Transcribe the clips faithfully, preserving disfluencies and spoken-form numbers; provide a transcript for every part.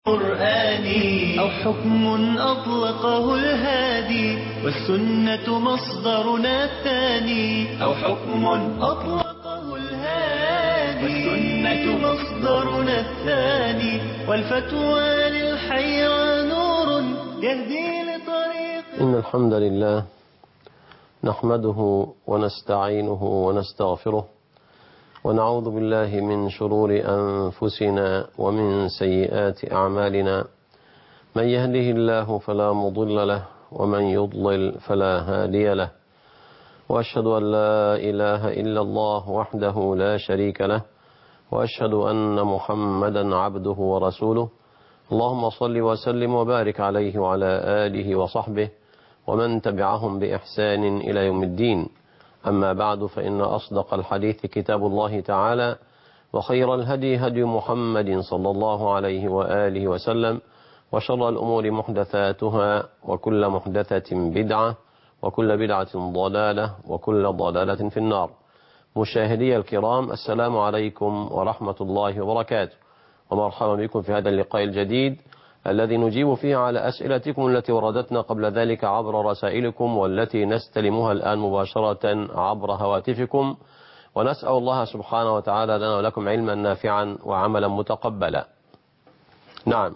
قرآني أو حكم أطلقه الهادي والسنة مصدرنا الثاني أو حكم أطلقه الهادي والسنة مصدرنا الثاني والفتوى للحيرة نور يهدي لطريق. إن الحمد لله نحمده ونستعينه ونستغفره ونعوذ بالله من شرور أنفسنا ومن سيئات أعمالنا. من يهده الله فلا مضل له ومن يضلل فلا هادي له، وأشهد أن لا إله إلا الله وحده لا شريك له، وأشهد أن محمدا عبده ورسوله. اللهم صل وسلم وبارك عليه وعلى آله وصحبه ومن تبعهم بإحسان إلى يوم الدين. أما بعد، فإن أصدق الحديث كتاب الله تعالى، وخير الهدي هدي محمد صلى الله عليه وآله وسلم، وشر الأمور محدثاتها، وكل محدثة بدعة، وكل بدعة ضلالة، وكل ضلالة في النار. مشاهدي الكرام، السلام عليكم ورحمة الله وبركاته، ومرحبا بكم في هذا اللقاء الجديد الذي نجيب فيه على أسئلتكم التي وردتنا قبل ذلك عبر رسائلكم، والتي نستلمها الآن مباشرة عبر هواتفكم، ونسأل الله سبحانه وتعالى لنا ولكم علما نافعا وعملا متقبلا. نعم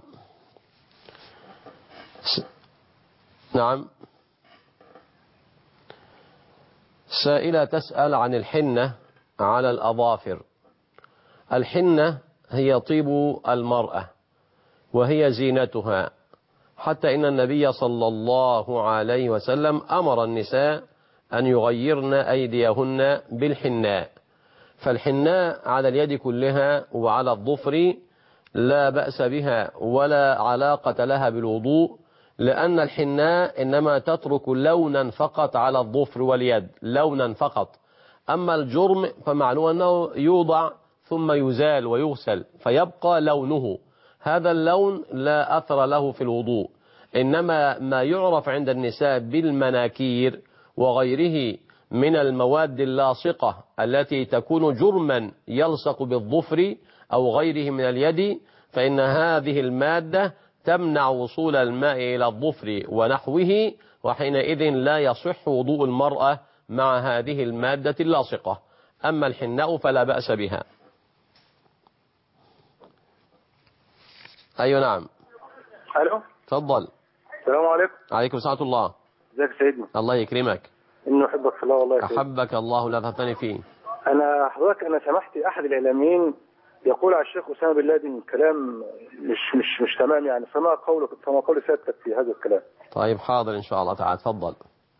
س... نعم سائلة تسأل عن الحنة على الأظافر. الحنة هي طيب المرأة وهي زينتها، حتى إن النبي صلى الله عليه وسلم أمر النساء أن يغيرن أيديهن بالحناء. فالحناء على اليد كلها وعلى الظفر لا بأس بها ولا علاقة لها بالوضوء، لأن الحناء إنما تترك لونا فقط على الظفر واليد، لونا فقط. أما الجرم فمعلوم أنه يوضع ثم يزال ويغسل فيبقى لونه، هذا اللون لا أثر له في الوضوء. إنما ما يعرف عند النساء بالمناكير وغيره من المواد اللاصقة التي تكون جرما يلصق بالظفر أو غيره من اليد، فإن هذه المادة تمنع وصول الماء إلى الظفر ونحوه، وحينئذ لا يصح وضوء المرأة مع هذه المادة اللاصقة. أما الحناء فلا بأس بها. أيوة نعم. الو تفضل. السلام عليكم. عليكم السلام الله. ازيك يا سيدنا؟ الله يكرمك. انه احبك في الله والله يا سيدنا. احبك الله لا تفتني فيه. انا حضرتك انا سمحت احد الاعلاميين يقول على الشيخ اسامه بن لادن كلام مش مش مش تمام، يعني فما قولك فما قول سيادتك في هذا الكلام؟ طيب حاضر ان شاء الله تعالى. تفضل.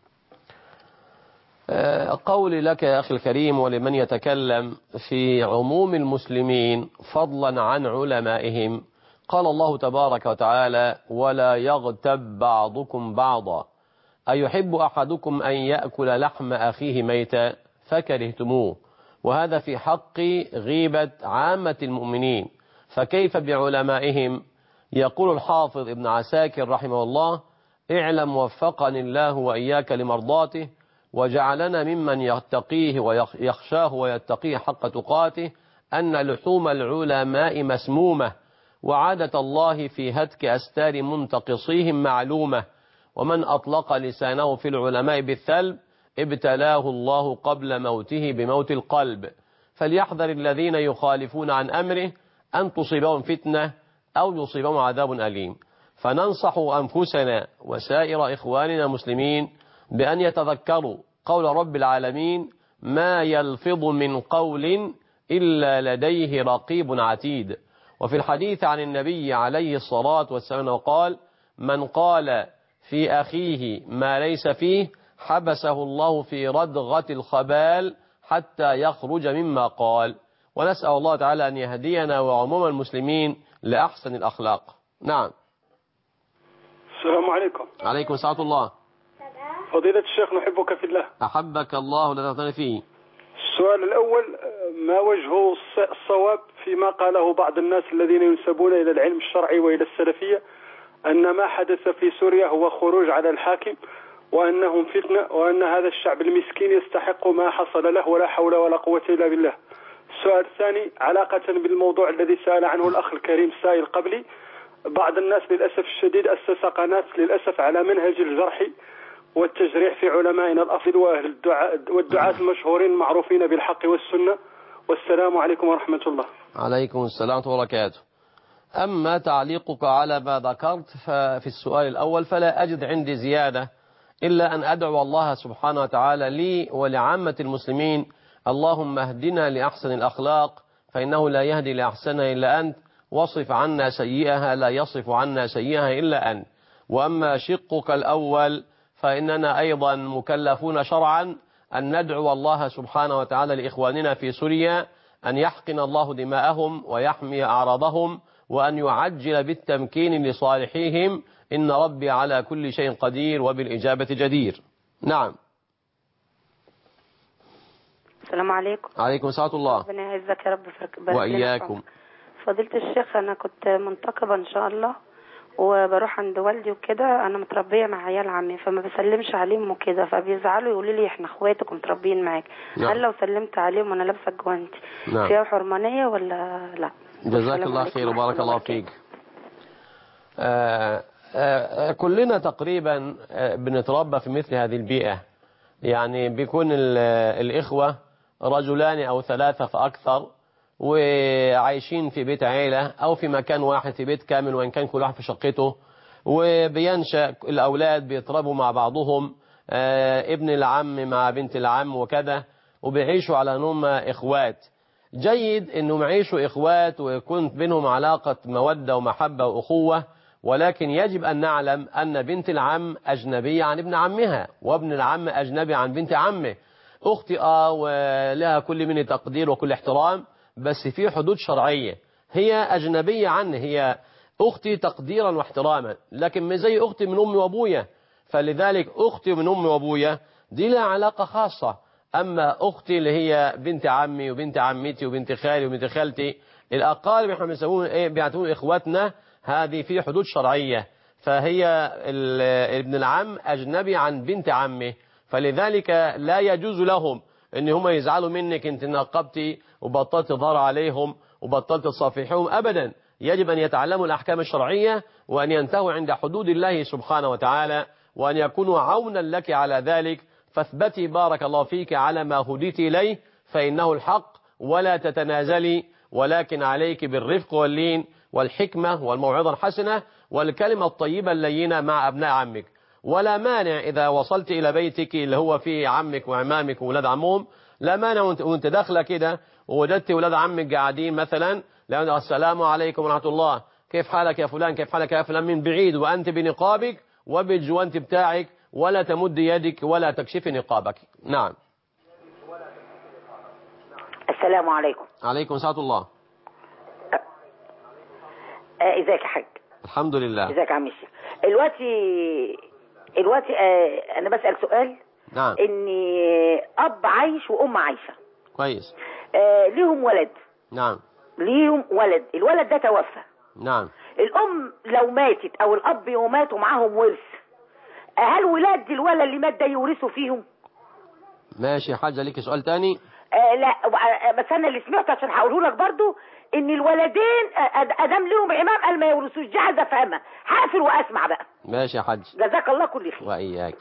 قولي لك يا أخي الكريم ولمن يتكلم في عموم المسلمين فضلا عن علمائهم، قال الله تبارك وتعالى: ولا يغتب بعضكم بعضا أيحب أحدكم أن يأكل لحم أخيه ميتا فكرهتموه. وهذا في حق غيبة عامة المؤمنين، فكيف بعلمائهم؟ يقول الحافظ ابن عساكر رحمه الله: اعلم وفقني الله وإياك لمرضاته وجعلنا ممن يتقيه ويخشاه ويتقيه حق تقاته، أن لحوم العلماء مسمومة، وعادة الله في هتك أستار منتقصيهم معلومة، ومن أطلق لسانه في العلماء بالثلب ابتلاه الله قبل موته بموت القلب. فليحذر الذين يخالفون عن أمره أن تصيبهم فتنة أو يصيبهم عذاب أليم. فننصح أنفسنا وسائر إخواننا المسلمين بأن يتذكروا قول رب العالمين: ما يلفظ من قول إلا لديه رقيب عتيد. وفي الحديث عن النبي عليه الصلاة والسلام قال: من قال في أخيه ما ليس فيه حبسه الله في ردغة الخبال حتى يخرج مما قال. ونسأل الله تعالى أن يهدينا وعموم المسلمين لأحسن الأخلاق. نعم. السلام عليكم. عليكم السلام الله. فضيلة الشيخ نحبك في الله. أحبك الله لا تغتني فيه. السؤال الأول: ما وجه الصواب فيما قاله بعض الناس الذين ينسبون إلى العلم الشرعي وإلى السلفية أن ما حدث في سوريا هو خروج على الحاكم وأنهم فتنة وأن هذا الشعب المسكين يستحق ما حصل له ولا حول ولا قوة إلا بالله؟ السؤال الثاني علاقة بالموضوع الذي سأل عنه الأخ الكريم السائل قبلي، بعض الناس للأسف الشديد أسس قناة للأسف على منهج الجرح والتجريح في علمائنا الأفضل وأهل الدعاء والدعاة المشهورين معروفين بالحق والسنة. والسلام عليكم ورحمة الله. عليكم السلام ورحمة الله وبركاته. أما تعليقك على ما ذكرت ففي السؤال الأول فلا أجد عندي زيادة إلا أن أدعو الله سبحانه وتعالى لي ولعامة المسلمين: اللهم اهدنا لأحسن الأخلاق فإنه لا يهدي لأحسنها إلا أنت، واصف عنا سيئها لا يصف عنا سيئها إلا أنت. وأما شقك الأول فإننا أيضا مكلفون شرعا أن ندعو الله سبحانه وتعالى لإخواننا في سوريا أن يحقن الله دماءهم ويحمي أعراضهم وأن يعجل بالتمكين لصالحيهم، إن ربي على كل شيء قدير وبالإجابة جدير. نعم. السلام عليكم. عليكم السلام الله. ربنا يعزك يا رب. وإياكم. فضيلة الشيخ، أنا كنت منتقبة إن شاء الله وبروح عند والدي وكده، أنا متربية مع عيال عمي فما بسلمش عليهم وكده، فبيزعلوا يقولوا لي إحنا إخواتك ومتربيين معاك. نعم. هل لو سلمت عليهم وأنا لابسة الجوانتي نعم. فيها حرمانية ولا لا؟ جزاك الله خير وبارك الله فيك. آه آه كلنا تقريبا بنتربى في مثل هذه البيئة، يعني بيكون الإخوة رجلان أو ثلاثة فأكثر وعايشين في بيت عيلة أو في مكان واحد في بيت كامل وإن كان كل واحد في شقته، وبينشأ الأولاد بيتربوا مع بعضهم، آه ابن العم مع بنت العم وكذا، وبيعيشوا على أنهم إخوات. جيد أنهم يعيشوا إخوات ويكون بينهم علاقة مودة ومحبة وأخوة، ولكن يجب أن نعلم أن بنت العم أجنبية عن ابن عمها، وابن العم أجنبي عن بنت عمه. أختي آه ولها كل من تقدير وكل احترام، بس في حدود شرعية. هي أجنبية عني، هي أختي تقديرا واحتراما، لكن مش زي أختي من أمي وأبويا. فلذلك أختي من أمي وأبويا دي لها علاقة خاصة. أما أختي اللي هي بنت عمي وبنت عمتي وبنت خالي وبنت خالتي، الأقارب احنا بنسموهم إيه، بيعتبرون إخواتنا، هذه في حدود شرعية. فهي ابن العم أجنبي عن بنت عمه، فلذلك لا يجوز لهم ان هم يزعلوا منك انت نقبتي وبطلت تظهر عليهم وبطلت تصافحهم ابدا. يجب ان يتعلموا الاحكام الشرعية وان ينتهوا عند حدود الله سبحانه وتعالى، وان يكونوا عونا لك على ذلك. فاثبتي بارك الله فيك على ما هديت اليه فانه الحق، ولا تتنازلي، ولكن عليك بالرفق واللين والحكمة والموعظة الحسنة والكلمة الطيبة اللينة مع ابناء عمك. ولا مانع إذا وصلت إلى بيتك اللي هو فيه عمك وعمامك وولاد عمهم، لا مانع وانت داخله كده ووجدت ولاد عمك قاعدين مثلا، لأن السلام عليكم ورحمة الله، كيف حالك يا فلان، كيف حالك يا فلان، من بعيد وأنت بنقابك وبالجوانت بتاعك، ولا تمد يدك ولا تكشف نقابك. نعم. السلام عليكم. عليكم ورحمة الله. ازيك يا حاج؟ الحمد لله. ازيك يا عم الشيخ؟ دلوقتي دلوقتي آه انا بسأل سؤال. نعم. ان اب عايش وام عايشة كويس. آه ليهم ولد. نعم. ليهم ولد، الولد ده توفى. نعم. الام لو ماتت او الاب يومات ومعاهم ورث، هل ولاد الولد اللي مات ده يورثوا فيهم؟ ماشي. حاجة ليك سؤال تاني؟ آه لا بس انا اللي سمعته عشان هقوله لك برضو ان الولدين ادام لهم امام قال ما يورثوش، دي عايزه افهمها، هقفل واسمع بقى. ماشي يا حاج. جزاك الله كل خير. واياك.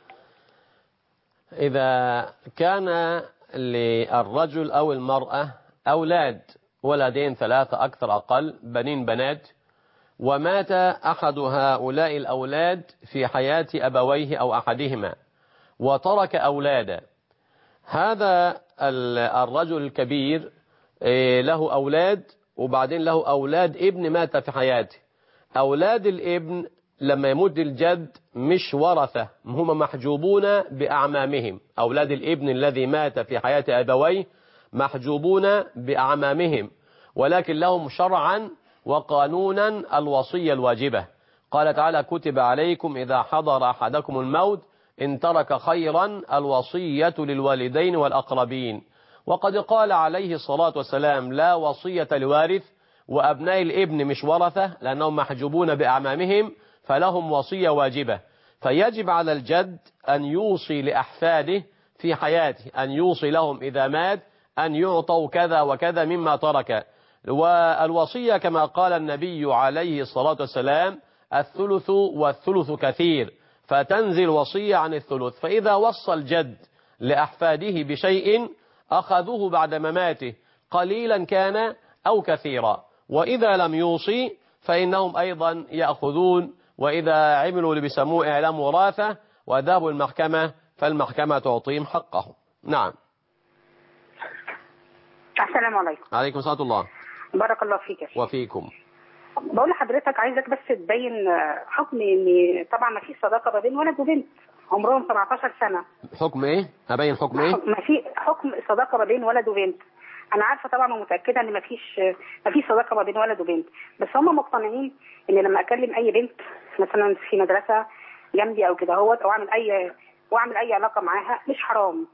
اذا كان للرجل او المرأة اولاد، ولدين ثلاثة اكثر اقل، بنين بنات، ومات احد هؤلاء الاولاد في حياة ابويه او احدهما وترك اولادا، هذا الرجل الكبير له أولاد وبعدين له أولاد ابن مات في حياته. أولاد الابن لما يموت الجد مش ورثة، هم محجوبون بأعمامهم. أولاد الابن الذي مات في حياة أبويه محجوبون بأعمامهم، ولكن لهم شرعا وقانونا الوصية الواجبة. قال تعالى: كتب عليكم إذا حضر أحدكم الموت إن ترك خيرا الوصية للوالدين والأقربين. وقد قال عليه الصلاة والسلام: لا وصية لوارث، وأبناء الابن مش ورثة لأنهم محجوبون بأعمامهم، فلهم وصية واجبة. فيجب على الجد أن يوصي لأحفاده في حياته، أن يوصي لهم إذا مات أن يعطوا كذا وكذا مما ترك. والوصية كما قال النبي عليه الصلاة والسلام الثلث والثلث كثير، فتنزل وصية عن الثلث. فإذا وصى الجد لأحفاده بشيء أخذوه بعد مماته قليلا كان أو كثيرا، وإذا لم يوصي فإنهم أيضا يأخذون، وإذا عملوا اللي بيسموه إعلام وراثة وذهبوا المحكمة فالمحكمة تعطيهم حقه. نعم. السلام عليكم. عليكم ورحمة الله. بارك الله فيك. وفيكم. بقول لحضرتك عايزك بس تبين حكم ان طبعا ما فيش صداقه ما بين ولد وبنت عمرهم سبعتاشر سنه. حكم ايه؟ ابين حكم ايه؟ ما في حكم صداقه ما بين ولد وبنت. انا عارفه طبعا ومتاكده ان ما فيش ما فيش صداقه ما بين ولد وبنت، بس هم مقتنعين ان لما اكلم اي بنت مثلا في مدرسه جنبي او كده اهوت او اعمل اي واعمل اي علاقه معاها مش حرام.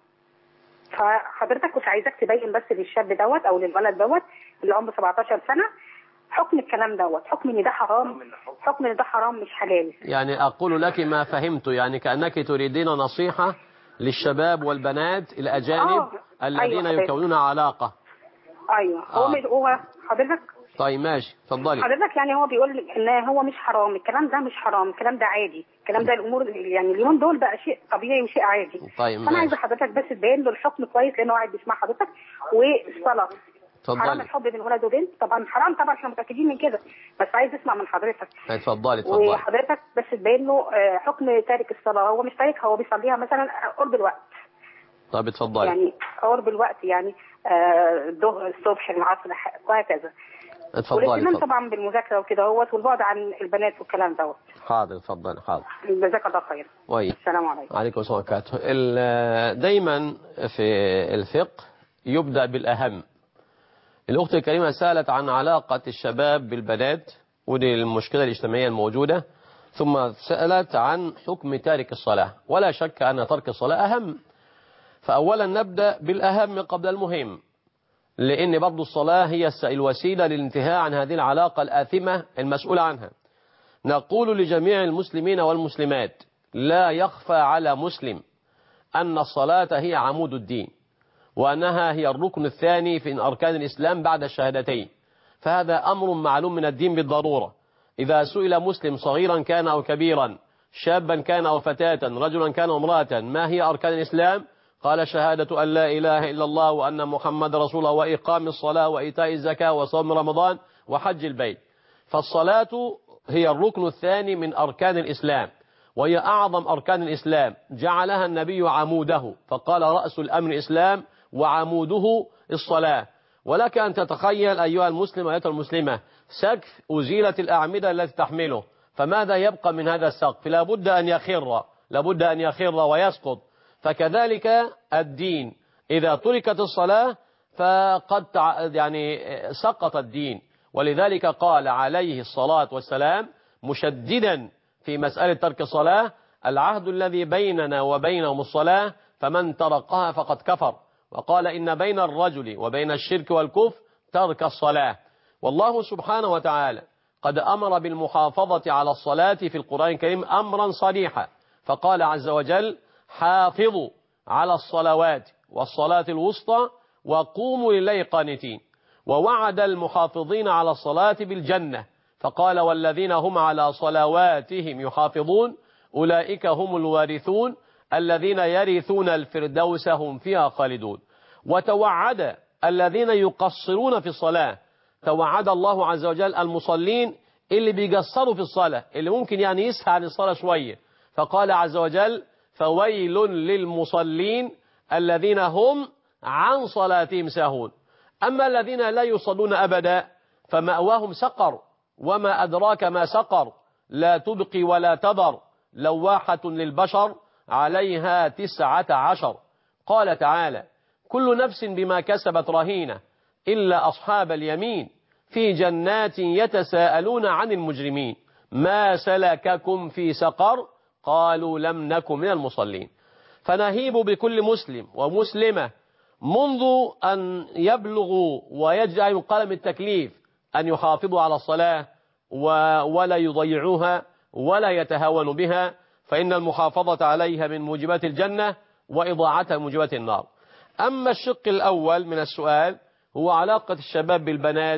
فحضرتك كنت عايزاك تبين بس للشاب دوت او للولد دوت اللي عمره سبعتاشر سنه حكم الكلام دوت، حكم ان ده حرام، حكم ان ده حرام مش حلال. يعني اقول لك ما فهمت، يعني كأنك تريدين نصيحة للشباب والبنات الأجانب آه. الذين أيوة يكونون علاقة. ايوه هو آه. هو حضرتك طيب ماشي اتفضلي. حضرتك يعني هو بيقول ان هو مش حرام، الكلام ده مش حرام، الكلام ده عادي، الكلام ده الامور يعني اليومين دول بقى شيء طبيعي وشيء عادي. طيب انا عايزه حضرتك بس تبين له الحكم كويس لانه قاعد بيسمع حضرتك. والصلاه حرام الحب بين ولد وبنت طبعا حرام، طبعا احنا متاكدين من كده، بس عايز اسمع من حضرتك. اتفضلي اتفضلي. وحضرتك بس تبين له حكم تارك الصلاه، هو مش تاركها، هو بيصليها مثلا قرب الوقت. طب اتفضلي. يعني قرب الوقت يعني الظهر الصبح العصر وهكذا. اتفضلي. والاهتمام طبعا بالمذاكره وكده اهوت والبعد عن البنات والكلام دوت. حاضر اتفضلي. حاضر. جزاك الله خير. وي. السلام عليكم. وعليكم السلام ورحمه الله. دايما في الفقه يبدا بالاهم. الأخت الكريمة سألت عن علاقة الشباب بالبنات ودي المشكلة الاجتماعية الموجودة، ثم سألت عن حكم تارك الصلاة، ولا شك أن ترك الصلاة أهم. فأولا نبدأ بالأهم قبل المهم، لأن برضو الصلاة هي الوسيلة للانتهاء عن هذه العلاقة الآثمة المسؤولة عنها. نقول لجميع المسلمين والمسلمات لا يخفى على مسلم أن الصلاة هي عمود الدين، وأنها هي الركن الثاني في أركان الإسلام بعد الشهادتين، فهذا أمر معلوم من الدين بالضرورة. إذا سئل مسلم صغيرا كان أو كبيرا، شابا كان أو فتاة، رجلا كان أو امرأة، ما هي أركان الإسلام؟ قال شهادة أن لا إله إلا الله وأن محمد رسول الله وإقام الصلاة وإيتاء الزكاة وصوم رمضان وحج البيت. فالصلاة هي الركن الثاني من أركان الإسلام، وهي أعظم أركان الإسلام، جعلها النبي عموده، فقال رأس الأمر الإسلام وعموده الصلاة. ولك أن تتخيل أيها المسلم أيها المسلمة سقف أزيلت الأعمدة التي تحمله، فماذا يبقى من هذا السقف؟ لابد أن يخر، لابد أن يخر ويسقط. فكذلك الدين إذا تركت الصلاة فقد يعني سقط الدين. ولذلك قال عليه الصلاة والسلام مشددا في مسألة ترك الصلاة: العهد الذي بيننا وبينهم الصلاة فمن تركها فقد كفر. وقال إن بين الرجل وبين الشرك والكفر ترك الصلاة. والله سبحانه وتعالى قد أمر بالمحافظة على الصلاة في القرآن الكريم أمرا صريحا، فقال عز وجل: حافظوا على الصلوات والصلاة الوسطى وقوموا لله قانتين. ووعد المحافظين على الصلاة بالجنة، فقال: والذين هم على صلواتهم يحافظون أولئك هم الوارثون الذين يرثون الفردوس هم فيها خالدون. وتوعد الذين يقصرون في الصلاة، توعد الله عز وجل المصلين اللي بيقصروا في الصلاة، اللي ممكن يعني يسهى عن الصلاة شوية، فقال عز وجل: فويل للمصلين الذين هم عن صلاتهم ساهون. أما الذين لا يصلون أبدا فمأواهم سقر، وما أدراك ما سقر، لا تبقي ولا تذر، لواحة للبشر عليها تسعة عشر. قال تعالى: كل نفس بما كسبت رهينة إلا أصحاب اليمين في جنات يتساءلون عن المجرمين ما سلككم في سقر قالوا لم نكن من المصلين. فنهيب بكل مسلم ومسلمة منذ أن يبلغوا ويجعل قلم التكليف أن يحافظوا على الصلاة ولا يضيعوها ولا يتهاونوا بها، فإن المحافظة عليها من موجبات الجنة وإضاعتها من موجبات النار. أما الشق الأول من السؤال هو علاقة الشباب بالبنات،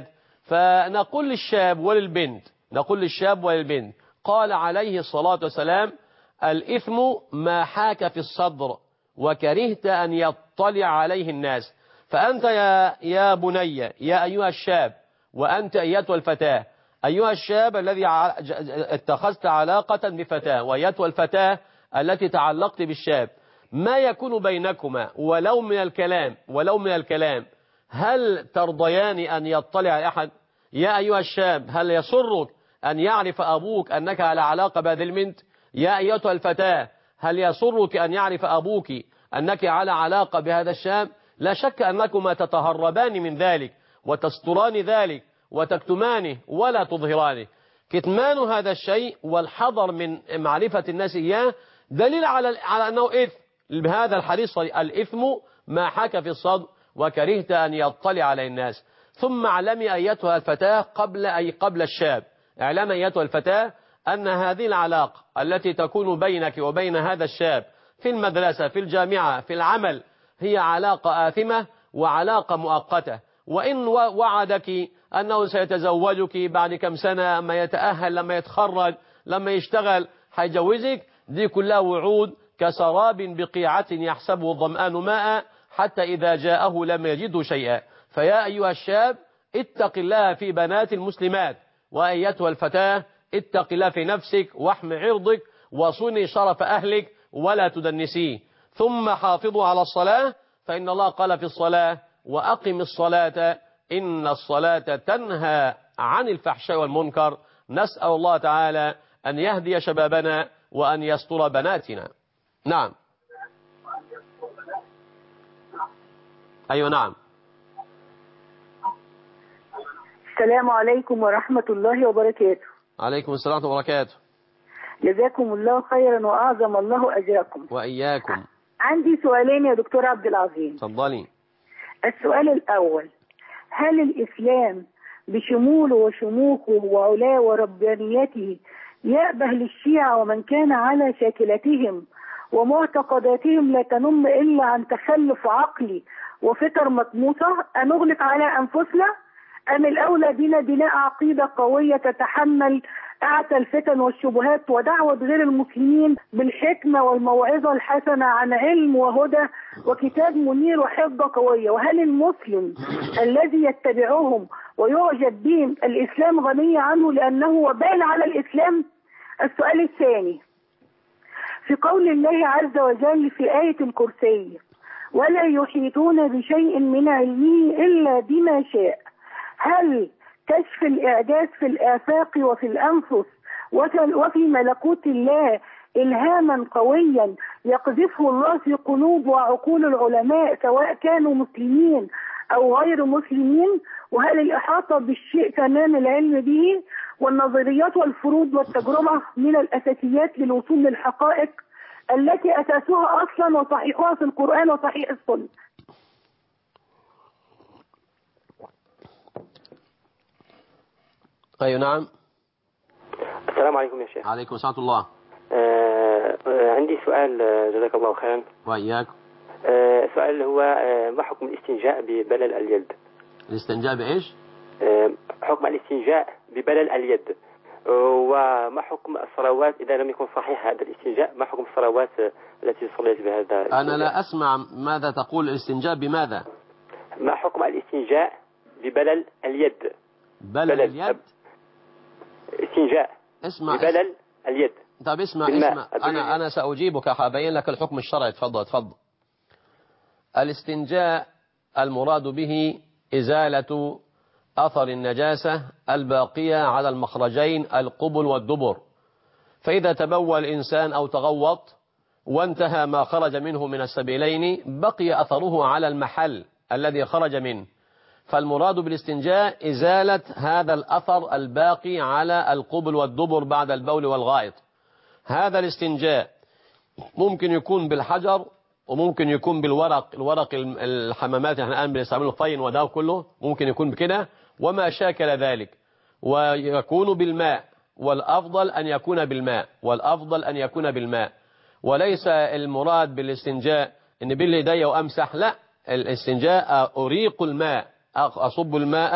فنقول للشاب وللبنت نقول للشاب وللبنت قال عليه الصلاة والسلام الإثم ما حاك في الصدر وكرهت أن يطلع عليه الناس. فأنت يا, يا بني يا أيها الشاب وأنت أيتها الفتاة، أيها الشاب الذي اتخذت علاقة بفتاة وأيتها الفتاة التي تعلقت بالشاب، ما يكون بينكما ولو من الكلام ولو من الكلام هل ترضيان أن يطلع أحد؟ يا أيها الشاب هل يسرك أن يعرف أبوك أنك على علاقة بهذه البنت؟ يا أيتها الفتاة هل يسرك أن يعرف أبوك أنك على علاقة بهذا الشاب؟ لا شك أنكما تتهربان من ذلك وتستران ذلك وتكتمانه ولا تظهرانه. كتمان هذا الشيء والحذر من معرفة الناس إياه دليل على على أنه إثم. بهذا الحديث الإثم ما حاك في الصدر وكرهت أن يطلع على الناس. ثم اعلمي أيتها الفتاة قبل أي قبل الشاب، اعلمي أيتها الفتاة أن هذه العلاقة التي تكون بينك وبين هذا الشاب في المدرسة في الجامعة في العمل هي علاقة آثمة وعلاقة مؤقتة، وإن وعدك أنه سيتزوجك بعد كم سنة لما يتأهل لما يتخرج لما يشتغل هيجوزك، دي كلها وعود كسراب بقيعة يحسبه الظمآن ماء حتى إذا جاءه لم يجده شيئا. فيا أيها الشاب اتق الله في بنات المسلمات، وأيتها الفتاة اتق الله في نفسك واحم عرضك وصني شرف أهلك ولا تدنسيه. ثم حافظوا على الصلاة فإن الله قال في الصلاة وأقم الصلاة إن الصلاة تنهى عن الفحشاء والمنكر. نسأل الله تعالى أن يهدي شبابنا وأن يستر بناتنا. نعم. أيوة نعم. السلام عليكم ورحمة الله وبركاته. عليكم السلام ورحمة الله وبركاته. جزاكم الله خيرا وأعظم الله أجركم. وإياكم. عندي سؤالين يا دكتور عبد العظيم. تفضلي. السؤال الأول، هل الإسلام بشموله وشموخه وعلاه وربانيته يأبه للشيعة ومن كان على شاكلتهم ومعتقداتهم لا تنم إلا عن تخلف عقلي وفطر مطموسة أن نغلق على أنفسنا، أم الأولى بنا بناء عقيدة قوية تتحمل أعتى الفتن والشبهات ودعوة غير المسلمين بالحكمة والموعظة الحسنة عن علم وهدى وكتاب منير وحجة قوية؟ وهل المسلم الذي يتبعهم ويعجب بهم الإسلام غني عنه لأنه وبال على الإسلام؟ السؤال الثاني، في قول الله عز وجل في آية الكرسي ولا يحيطون بشيء من علمه إلا بما شاء، هل كشف الإعجاز في الآفاق وفي الأنفس وفي ملكوت الله إلهاما قويا يقذفه الله في قلوب وعقول العلماء سواء كانوا مسلمين أو غير مسلمين؟ وهل الإحاطة بالشيء تمام العلم به والنظريات والفروض والتجربة من الأساسيات للوصول للحقائق التي أساسها أصلا وصحيحها في القرآن وصحيح السنة؟ أيوة نعم. السلام عليكم يا شيخ. عليكم السلام الله. آه عندي سؤال جزاك الله خيرا. وإياك. آه سؤال هو آه ما حكم الاستنجاء ببلل اليد؟ الاستنجاء بإيش؟ آه حكم الاستنجاء ببلل اليد، وما حكم الصلوات إذا لم يكن صحيح هذا الاستنجاء؟ ما حكم الصلوات التي صليت بهذا الاستنجاء؟ أنا لا أسمع ماذا تقول. الاستنجاء بماذا؟ ما حكم الاستنجاء ببلل اليد؟ بلل, بلل اليد؟ استنجاء اسمع ببلل اسمع. اليد. طب اسمع اسمع أنا أنا سأجيبك هبين لك الحكم الشرعي. تفضل تفضل. الاستنجاء المراد به إزالة أثر النجاسة الباقية على المخرجين القبل والدبر. فإذا تبول الإنسان أو تغوط وانتهى ما خرج منه من السبيلين بقي أثره على المحل الذي خرج منه، فالمراد بالاستنجاء إزالة هذا الأثر الباقي على القبل والدبر بعد البول والغائط. هذا الاستنجاء ممكن يكون بالحجر وممكن يكون بالورق، الورق الحمامات احنا الآن بنستعمله الطين وده كله ممكن يكون بكده وما شاكل ذلك، ويكون بالماء، والأفضل أن يكون بالماء والأفضل أن يكون بالماء وليس المراد بالاستنجاء إن باليدي وأمسح، لا، الاستنجاء أريق الماء، أصب الماء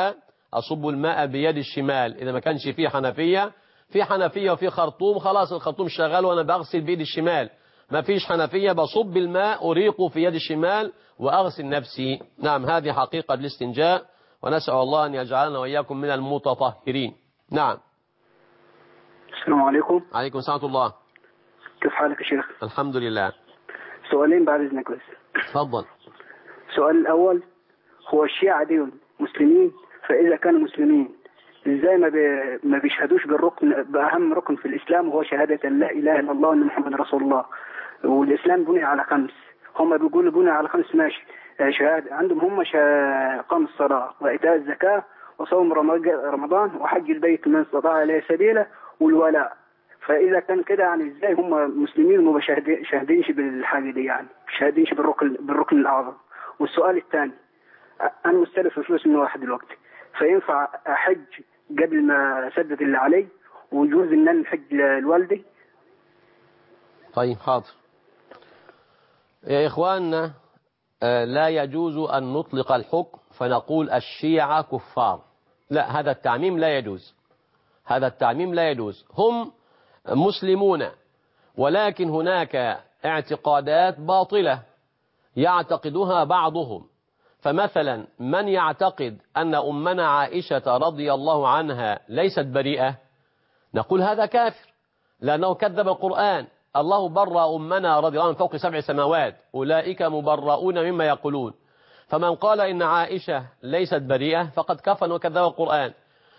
أصب الماء بيد الشمال. إذا ما كانش فيه حنفية، في حنفية وفي خرطوم، خلاص الخرطوم شغال وأنا بغسل بيد الشمال. ما فيش حنفية، بصب الماء أريقه في يد الشمال وأغسل نفسي. نعم، هذه حقيقة الاستنجاء، ونسأل الله أن يجعلنا وإياكم من المتطهرين. نعم. السلام عليكم. عليكم السلام ورحمة الله. كيف حالك يا شيخ؟ الحمد لله. سؤالين بعد إذنك بس. تفضل. السؤال الأول، هو الشيعة دي مسلمين، فإذا كانوا مسلمين إزاي ما, بي... ما بيشهدوش بالركن، بأهم ركن في الإسلام وهو شهادة أن لا إله إلا الله وأن محمد رسول الله، والإسلام بني على خمس، هم بيقولوا بني على خمس ماشي، شهادة عندهم هم شا... قام الصلاة وإيتاء الزكاة وصوم رمضان وحج البيت من استطاع إليه سبيله والولاء. فإذا كان كده يعني إزاي هم مسلمين وما شاهدينش بالحاجة دي، يعني شاهدينش بالركن بالركن الأعظم. والسؤال الثاني، أنا مستلف فلوس من واحد دلوقتي، فينفع أحج قبل ما أسدد اللي علي، ويجوز إن أنا نحج لوالدي؟ طيب حاضر يا إخواننا. لا يجوز أن نطلق الحكم فنقول الشيعة كفار، لا، هذا التعميم لا يجوز، هذا التعميم لا يجوز. هم مسلمون، ولكن هناك اعتقادات باطلة يعتقدها بعضهم. فمثلا من يعتقد أن أمنا عائشة رضي الله عنها ليست بريئة، نقول هذا كافر لأنه كذب القرآن. الله برأ أمنا رضي الله عنها فوق سبع سماوات، أولئك مبرؤون مما يقولون. فمن قال إن عائشة ليست بريئة فقد كفر وكذب القرآن.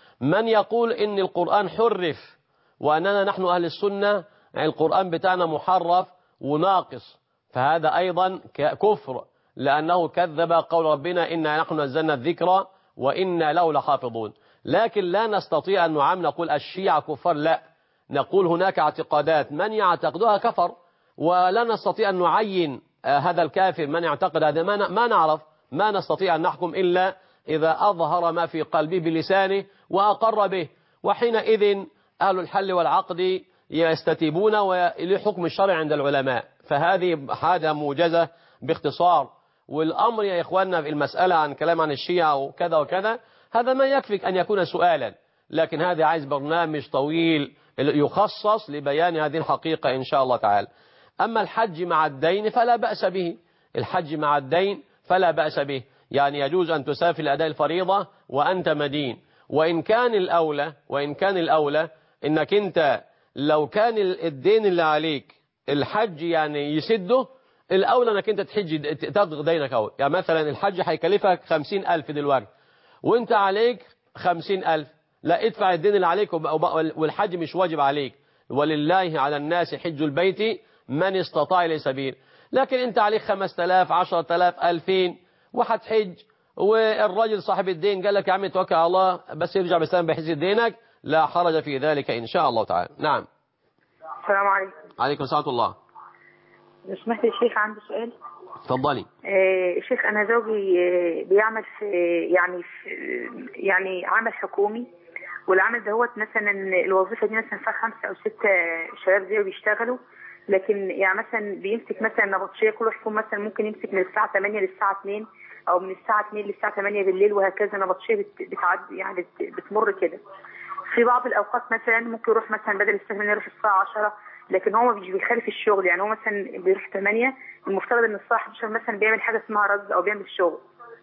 من يقول إن القرآن حرف وأننا نحن أهل السنة القرآن بتاعنا محرف وناقص، فهذا أيضا كفر لأنه كذب قول ربنا إنا نحن نزلنا الذكر وإنا له لحافظون. لكن لا نستطيع أن نعم نقول الشيعة كفار، لا، نقول هناك اعتقادات من يعتقدها كفر، ولا نستطيع أن نعين هذا الكافر من يعتقد هذا، ما نعرف، ما نستطيع أن نحكم إلا إذا أظهر ما في قلبه بلسانه وأقر به، وحينئذ أهل الحل والعقد يستتيبون ولحكم الشرع عند العلماء. فهذه حاجة موجزة باختصار. والأمر يا إخواننا في المسألة عن كلام عن الشيعة وكذا وكذا، هذا ما يكفيك أن يكون سؤالا، لكن هذا عايز برنامج طويل يخصص لبيان هذه الحقيقة إن شاء الله تعالى. أما الحج مع الدين فلا بأس به، الحج مع الدين فلا بأس به، يعني يجوز أن تسافر لأداء الفريضة وأنت مدين. وإن كان الأولى وإن كان الأولى إنك أنت لو كان الدين اللي عليك الحج يعني يسده، الأولى أنك أنت تحج تقضي دينك أول. يعني مثلا الحج هيكلفك خمسين ألف دلوقتي وأنت عليك خمسين ألف، لا، ادفع الدين اللي عليك، والحج مش واجب عليك. ولله على الناس حج البيت من استطاع إليه سبيل. لكن أنت عليك خمسة آلاف عشرة آلاف ألفين وهتحج، والراجل صاحب الدين قال لك يا عم توكل على الله بس يرجع بسلام بحيث دينك، لا حرج في ذلك إن شاء الله تعالى. نعم. السلام عليكم. عليكم السلام ورحمة الله. لو سمحت يا شيخ عندي سؤال. اتفضلي. آه شيخ، أنا زوجي آه بيعمل في يعني في يعني عمل حكومي، والعمل دهوت مثلا الوظيفة دي مثلا فيها خمسة أو ستة شباب زيه بيشتغلوا، لكن يعني مثلا بيمسك مثلا نبطشية كل واحد مثلا ممكن يمسك من الساعة ثمانية للساعة اثنين أو من الساعة اثنين للساعة ثمانية بالليل، وهكذا نبطشية بتعدي يعني بتمر كده. في بعض الأوقات مثلا ممكن يروح مثلا بدل الساعة ثمانية يروح الساعة عشرة، لكن هو مش بيخالف الشغل. يعني هو مثلا بيروح ثمانية، المفترض ان الساعه احد عشر مثلا بيعمل حاجه اسمها رز او بيعمل شغل،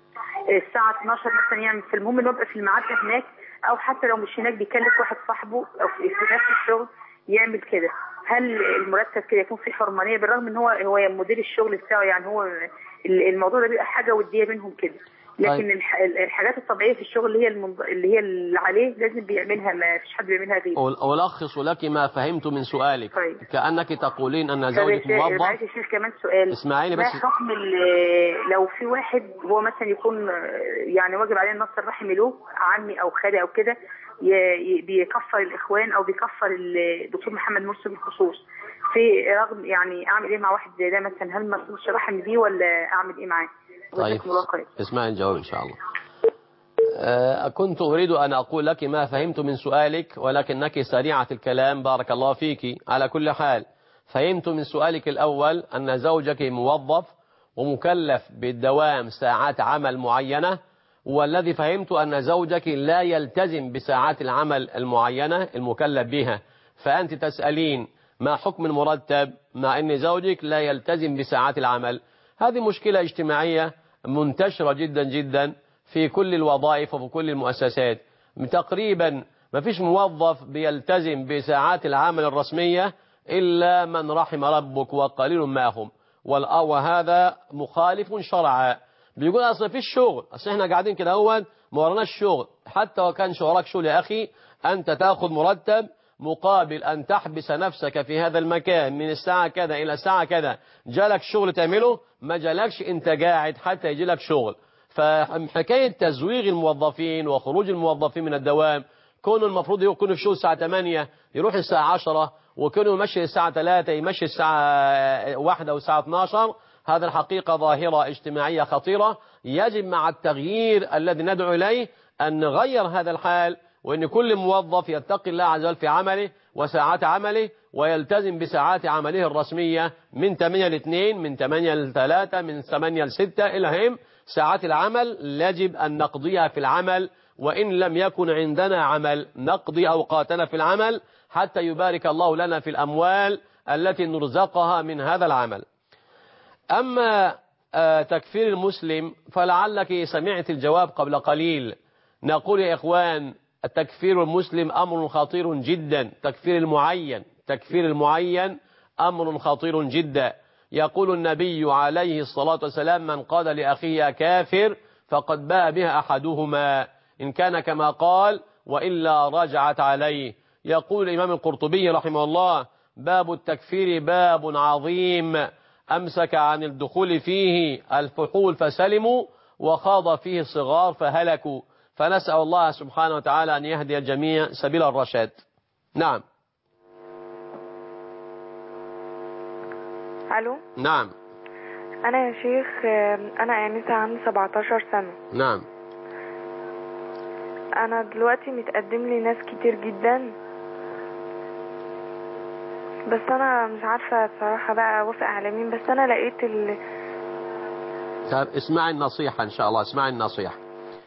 الساعه اثناشر مثلا يعمل. في المهم انه يبقى في الميعاد هناك، او حتى لو مش هناك بيكلف واحد صاحبه او في نفس الشغل يعمل كده. هل المرتب كده يكون في حرمانيه بالرغم ان هو هو مدير الشغل بتاعه؟ يعني هو الموضوع ده بيبقى حاجه وديه بينهم كده، لكن الحاجات الطبيعيه في الشغل اللي هي المنض... اللي هي اللي عليه لازم بيعملها، ما فيش حد بيعملها غيره. ألخص لك ما فهمت من سؤالك. طيب. كأنك تقولين أن زوجك موظف. عايز اشيل كمان سؤال. اسمعيني بس. ما حكم لو في واحد هو مثلا يكون يعني واجب عليه النص الرحم له، عمي او خالي او كده، بيكفر الاخوان او بيكفر الدكتور محمد مرسي بالخصوص، في رغم يعني اعمل ايه مع واحد زي ده مثلا؟ هل ما اصلش رحم دي ولا اعمل ايه معاه؟ طيب اسمعي الجواب إن شاء الله. أه كنت أريد أن أقول لك ما فهمت من سؤالك ولكنك سريعة الكلام، بارك الله فيك. على كل حال فهمت من سؤالك الأول أن زوجك موظف ومكلف بالدوام ساعات عمل معينة، والذي فهمت أن زوجك لا يلتزم بساعات العمل المعينة المكلف بها، فأنت تسألين ما حكم المرتب مع أن زوجك لا يلتزم بساعات العمل. هذه مشكلة اجتماعية منتشرة جدا جدا في كل الوظائف وفي كل المؤسسات. تقريبا ما فيش موظف بيلتزم بساعات العمل الرسمية إلا من رحم ربك وقليل ما هم، وهذا مخالف شرعا. بيقول أصلا في الشغل، أصلا احنا قاعدين كده أول ما ورناش الشغل، حتى وكان شغلك شغل يا أخي أنت تأخذ مرتب مقابل أن تحبس نفسك في هذا المكان من الساعة كذا إلى الساعة كذا. جالك شغل تعمله، ما جالكش أنت قاعد حتى يجي لك شغل. فحكاية تزويغ الموظفين وخروج الموظفين من الدوام، كونه المفروض يكونوا في شغل الساعة ثمانية يروح الساعة عشرة، وكونه يمشي الساعة ثلاثة يمشي الساعة واحدة والساعة اثناشر، هذا الحقيقة ظاهرة اجتماعية خطيرة. يجب مع التغيير الذي ندعو إليه أن نغير هذا الحال، وأن كل موظف يتقي الله عز وجل في عمله وساعات عمله، ويلتزم بساعات عمله الرسمية من ثمانية ل اثنين، من ثمانية ل ثلاثة، من ثمانية ل ستة. المهم ساعات العمل يجب أن نقضيها في العمل، وإن لم يكن عندنا عمل نقضي أوقاتنا في العمل حتى يبارك الله لنا في الأموال التي نرزقها من هذا العمل. أما تكفير المسلم فلعلك سمعت الجواب قبل قليل. نقول يا إخوان التكفير المسلم أمر خطير جدا، تكفير المعين تكفير المعين أمر خطير جدا. يقول النبي عليه الصلاة والسلام من قال لأخيه يا كافر فقد باء بها أحدهما إن كان كما قال وإلا رجعت عليه. يقول الإمام القرطبي رحمه الله باب التكفير باب عظيم أمسك عن الدخول فيه الفحول فسلموا وخاض فيه الصغار فهلكوا، فنسأل الله سبحانه وتعالى أن يهدي الجميع سبيل الرشاد. نعم. ألو. نعم. أنا يا شيخ أنا آنسة عندي سبعتاشر سنة. نعم. أنا دلوقتي متقدم لي ناس كتير جدا، بس أنا مش عارفة صراحة بقى أوافق على مين، بس أنا لقيت ال اسمعي النصيحة إن شاء الله، اسمعي النصيحة.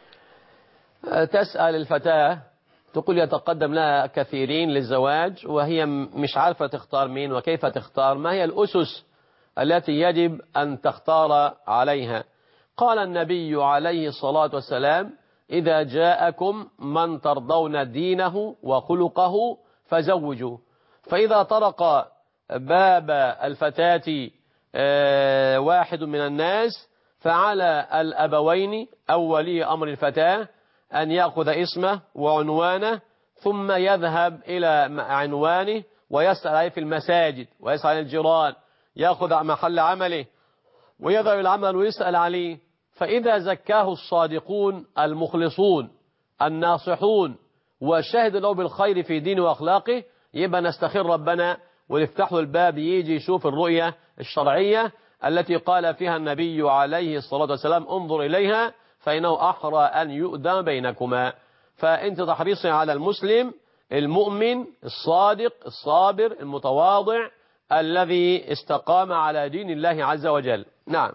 تسأل الفتاة تقول يتقدم لها كثيرين للزواج وهي مش عارفة تختار مين وكيف تختار، ما هي الأسس التي يجب أن تختار عليها؟ قال النبي عليه الصلاة والسلام إذا جاءكم من ترضون دينه وخلقه فزوجوا. فإذا طرق باب الفتاة واحد من الناس فعلى الأبوين أو ولي أمر الفتاة أن يأخذ اسمه وعنوانه ثم يذهب إلى عنوانه ويسأل عليه في المساجد ويسأل عن الجيران، يأخذ محل عمله ويذهب إلى العمل ويسأل عليه. فإذا زكاه الصادقون المخلصون الناصحون وشهد له بالخير في دينه وأخلاقه يبقى نستخير ربنا ونفتح له الباب يجي يشوف الرؤية الشرعية التي قال فيها النبي عليه الصلاة والسلام انظر إليها فإنه أحرى أن يؤذى بينكما. فأنت تحرصي على المسلم المؤمن الصادق الصابر المتواضع الذي استقام على دين الله عز وجل. نعم.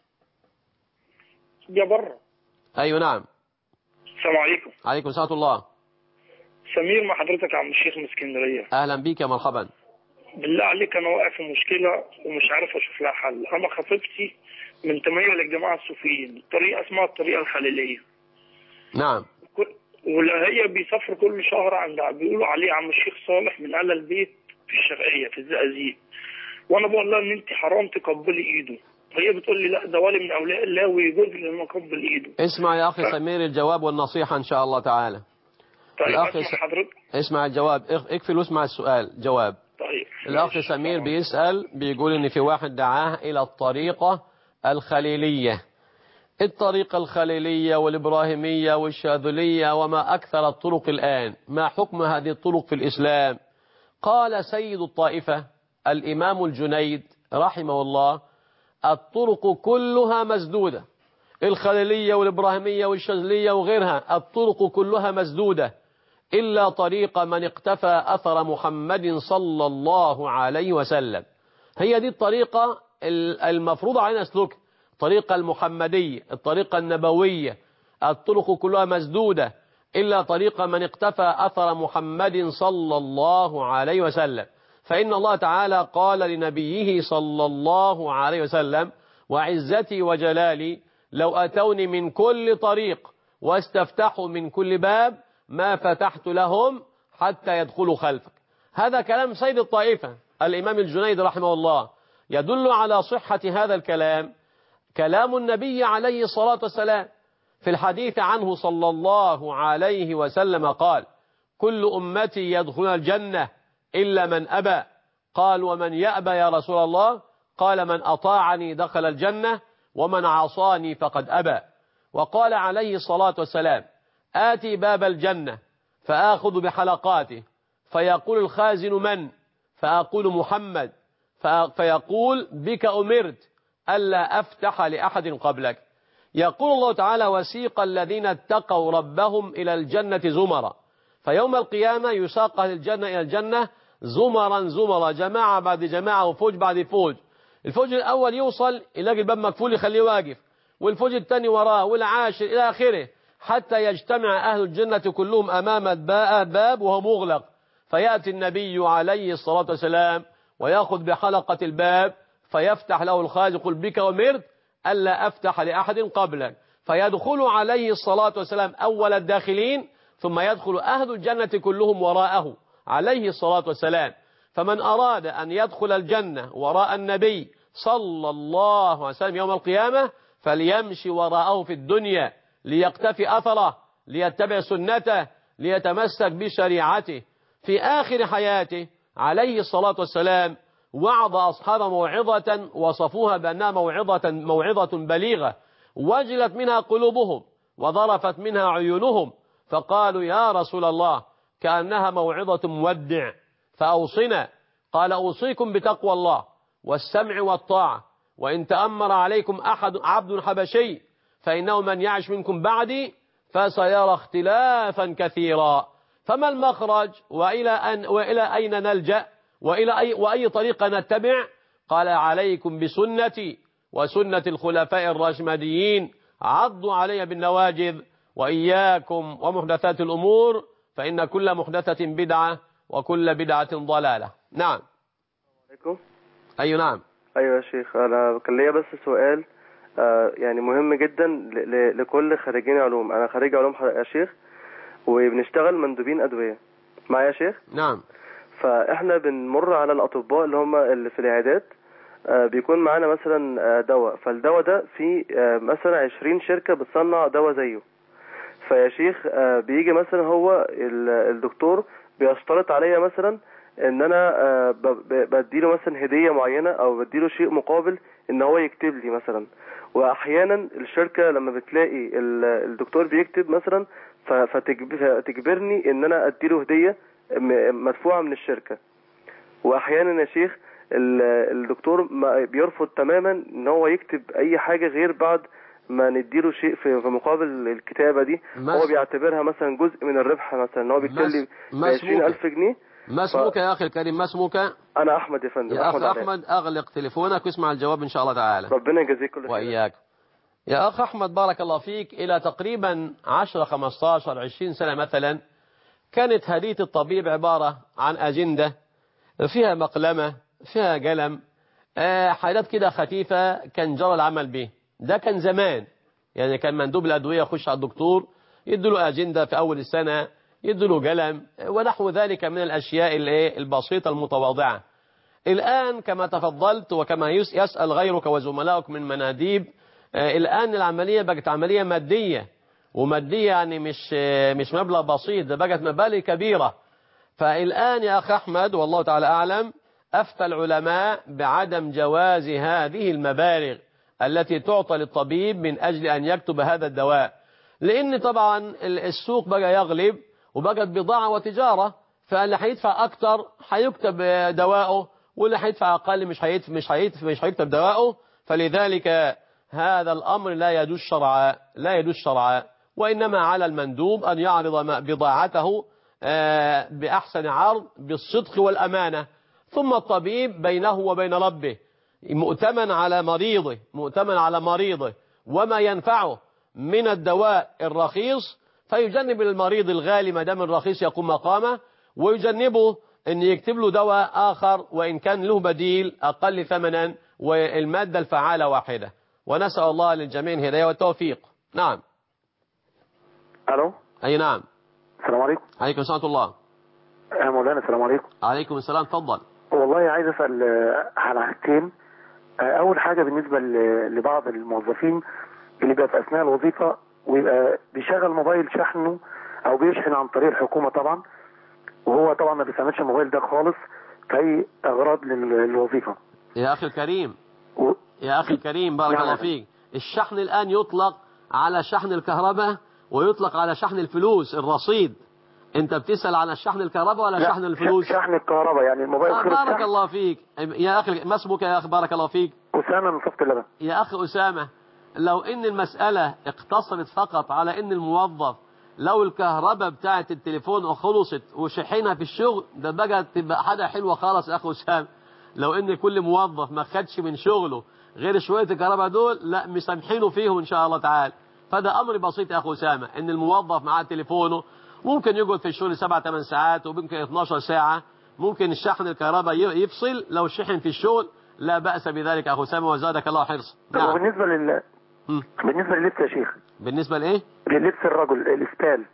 يا بره. أيوة نعم. السلام عليكم. عليكم ورحمة الله. سمير مع حضرتك يا عم الشيخ من اسكندرية. أهلا بيك يا مرحبا. بالله عليك أنا واقع في مشكلة ومش عارف أشوف لها حل. أنا خطيبتي من تمية للجماعة الصوفيين، طريقة اسمها الطريقة الخليلية. نعم. ولا هي بيسافر كل شهر عند بيقولوا عليه عم الشيخ صالح من أهل البيت في الشرقية في الزقازيق، وأنا بقول لها إن أنت حرام تقبلي إيده، هي بتقول لي لا ده ولي من أولياء الله ويجوز لي إن أقبل إيده. اسمع يا أخي ف... سمير الجواب والنصيحة إن شاء الله تعالى. طيب الأخ اسمع س... حضرتك. اسمع الجواب، اقفل واسمع السؤال جواب. طيب. الأخ سمير بيسأل بيقول إن في واحد دعاه إلى الطريقة الخليلية. الطريقة الخليلية والإبراهيمية والشاذلية وما أكثر الطرق الآن، ما حكم هذه الطرق في الإسلام؟ قال سيد الطائفة الإمام الجنيد رحمه الله الطرق كلها مسدودة، الخليلية والإبراهيمية والشاذلية وغيرها الطرق كلها مسدودة إلا طريق من اقتفى أثر محمد صلى الله عليه وسلم. هي دي الطريقة المفروض علينا نسلكها، الطريقة المحمدية الطريقة النبوية. الطرق كلها مسدودة إلا طريق من اقتفى أثر محمد صلى الله عليه وسلم. فإن الله تعالى قال لنبيه صلى الله عليه وسلم: وعزتي وجلالي لو أتوني من كل طريق واستفتحوا من كل باب ما فتحت لهم حتى يدخلوا خلفك. هذا كلام سيد الطائفة الإمام الجنيد رحمه الله. يدل على صحة هذا الكلام كلام النبي عليه الصلاة والسلام في الحديث عنه صلى الله عليه وسلم قال: كل أمتي يدخلون الجنة إلا من أبى. قال: ومن يأبى يا رسول الله؟ قال: من أطاعني دخل الجنة ومن عصاني فقد أبى. وقال عليه الصلاة والسلام: آتي باب الجنة فآخذ بحلقاته فيقول الخازن: من؟ فأقول: محمد. فيقول: بك أمرت ألا أفتح لأحد قبلك. يقول الله تعالى: وسيق الذين اتقوا ربهم إلى الجنة زمرا. فيوم القيامة يساق أهل الجنة إلى الجنة زمرا زمرا، جماعة بعد جماعة وفوج بعد فوج. الفوج الأول يوصل يلاقي الباب مقفول يخليه واقف، والفوج الثاني وراه، والعاشر إلى آخره، حتى يجتمع أهل الجنة كلهم أمام الباب وهو مغلق. فيأتي النبي عليه الصلاة والسلام ويأخذ بحلقة الباب فيفتح له الخازن يقول: بك أمرت ألا أفتح لأحد قبلك. فيدخل عليه الصلاة والسلام أول الداخلين، ثم يدخل أهل الجنة كلهم وراءه عليه الصلاة والسلام. فمن أراد أن يدخل الجنة وراء النبي صلى الله عليه وسلم يوم القيامة فليمشي وراءه في الدنيا ليقتفي أثره، ليتبع سنته، ليتمسك بشريعته. في آخر حياته عليه الصلاة والسلام وعظ أصحاب موعظة وصفوها بأنها موعظة, موعظة بليغة وجلت منها قلوبهم وظرفت منها عيونهم، فقالوا: يا رسول الله كأنها موعظة مودع فأوصنا. قال: أوصيكم بتقوى الله والسمع والطاعة، وإن تأمر عليكم أحد عبد حبشي فإنه من يعش منكم بعدي فسيرى اختلافا كثيرا. فما المخرج وإلى, أن وإلى أين نلجأ وإلى أي, وأي طريقة نتبع؟ قال: عليكم بسنتي وسنة الخلفاء الراشدين، عضوا علي بالنواجذ، وإياكم ومحدثات الأمور فإن كل محدثة بدعة وكل بدعة ضلالة. نعم. عليكم. أي نعم. أيوة يا شيخ، أنا كان ليا بس سؤال آه يعني مهم جدا لكل خريجين علوم. أنا خريج علوم يا شيخ، وبنشتغل مندوبين أدوية معايا يا شيخ. نعم. فإحنا بنمر على الأطباء اللي هم اللي في العيادات، آه بيكون معانا مثلا آه دواء، فالدواء ده في آه مثلا عشرين شركة بتصنع دواء زيه. فيا شيخ آه بيجي مثلا هو الدكتور بيشترط عليا مثلا ان انا آه بديله مثلا هدية معينة او بديله شيء مقابل ان هو يكتب لي مثلا. واحيانا الشركة لما بتلاقي الدكتور بيكتب مثلا فتجبرني ان انا اديله هدية مدفوعة من الشركة. واحيانا يا شيخ الدكتور بيرفض تماما ان هو يكتب اي حاجة غير بعد ما نديله شيء في مقابل الكتابة دي. هو بيعتبرها مثلا جزء من الربح، مثلا ان هو بيكتب لي عشرين ألف جنيه. ما اسمك ف... يا أخي الكريم؟ ما اسمك؟ أنا أحمد يا فندم. يا أخ أحمد أغلق تليفونك واسمع الجواب إن شاء الله تعالى. ربنا يجزيك كل خير. وإياك. يا أخ أحمد بارك الله فيك، إلى تقريبا عشرة خمستاشر عشرين سنة مثلا كانت هدية الطبيب عبارة عن أجندة فيها مقلمة فيها قلم، آه حاجات كده خفيفة كان جرى العمل به. ده كان زمان، يعني كان مندوب الأدوية يخش على الدكتور يديله أجندة في أول السنة، يديله قلم ونحو ذلك من الأشياء البسيطة المتواضعة. الآن كما تفضلت وكما يسأل غيرك وزملائك من مناديب، الآن العملية بقت عملية مادية، ومادية يعني مش مش مبلغ بسيط، ده بقت مبالغ كبيرة. فالآن يا أخ أحمد والله تعالى أعلم أفتى العلماء بعدم جواز هذه المبالغ التي تعطى للطبيب من أجل أن يكتب هذا الدواء، لأن طبعا السوق بقى يغلب وبقت بضاعة وتجارة، فاللي هيدفع أكتر هيكتب دواءه، واللي هيدفع أقل مش هيدفع مش هيدفع مش هيكتب دواءه. فلذلك هذا الأمر لا يجوز شرعا، لا يجوز شرعا، وإنما على المندوب أن يعرض بضاعته بأحسن عرض بالصدق والأمانة، ثم الطبيب بينه وبين ربه مؤتمن على مريضه، مؤتمن على مريضه وما ينفعه، من الدواء الرخيص فيجنب المريض الغالي ما دام الرخيص يقوم مقامه، ويجنبه أن يكتب له دواء آخر وإن كان له بديل أقل ثمنا والمادة الفعالة واحدة. ونسأل الله للجميع الهداية والتوفيق. نعم. ألو. أي نعم. السلام عليكم. عليكم السلام ورحمة الله. يا مولانا السلام عليكم. عليكم السلام، تفضل. والله عايز أسأل على حاجتين. أول حاجة بالنسبة لبعض الموظفين اللي بيبقى في أثناء الوظيفة ويبقى بيشغل موبايل شحنه أو بيشحن عن طريق الحكومة طبعا، وهو طبعا ما بيستعملش الموبايل ده خالص كأي أغراض للوظيفة. يا أخي الكريم و... يا أخي الكريم بارك الله فيك، الشحن الآن يطلق على شحن الكهرباء ويطلق على شحن الفلوس الرصيد. أنت بتسأل على شحن الكهرباء ولا شحن الفلوس؟ شحن الكهرباء يعني الموبايل. آه بارك الله فيك يا أخي. ما اسمك يا أخي؟ بارك الله فيك. أسامة من صفة اللبن. يا أخي أسامة، لو إن المسألة اقتصرت فقط على إن الموظف لو الكهرباء بتاعت التليفون خلصت وشحنها في الشغل ده بقى تبقى حاجة حلوة خالص يا أخي أسامة. لو إن كل موظف ما خدش من شغله غير شوية الكهرباء دول لا مسامحينه فيهم إن شاء الله تعالى. فده أمر بسيط يا أخي أسامة، إن الموظف معاه تليفونه ممكن يقعد في الشغل سبع ثمان ساعات وممكن اثناشر ساعة، ممكن الشحن الكهرباء يفصل لو شحن في الشغل لا بأس بذلك يا أخي أسامة وزادك الله حرص. نعم. وبالنسبة لل م. بالنسبة للبس يا شيخ. بالنسبة لإيه؟ للبس الرجل الإسبال.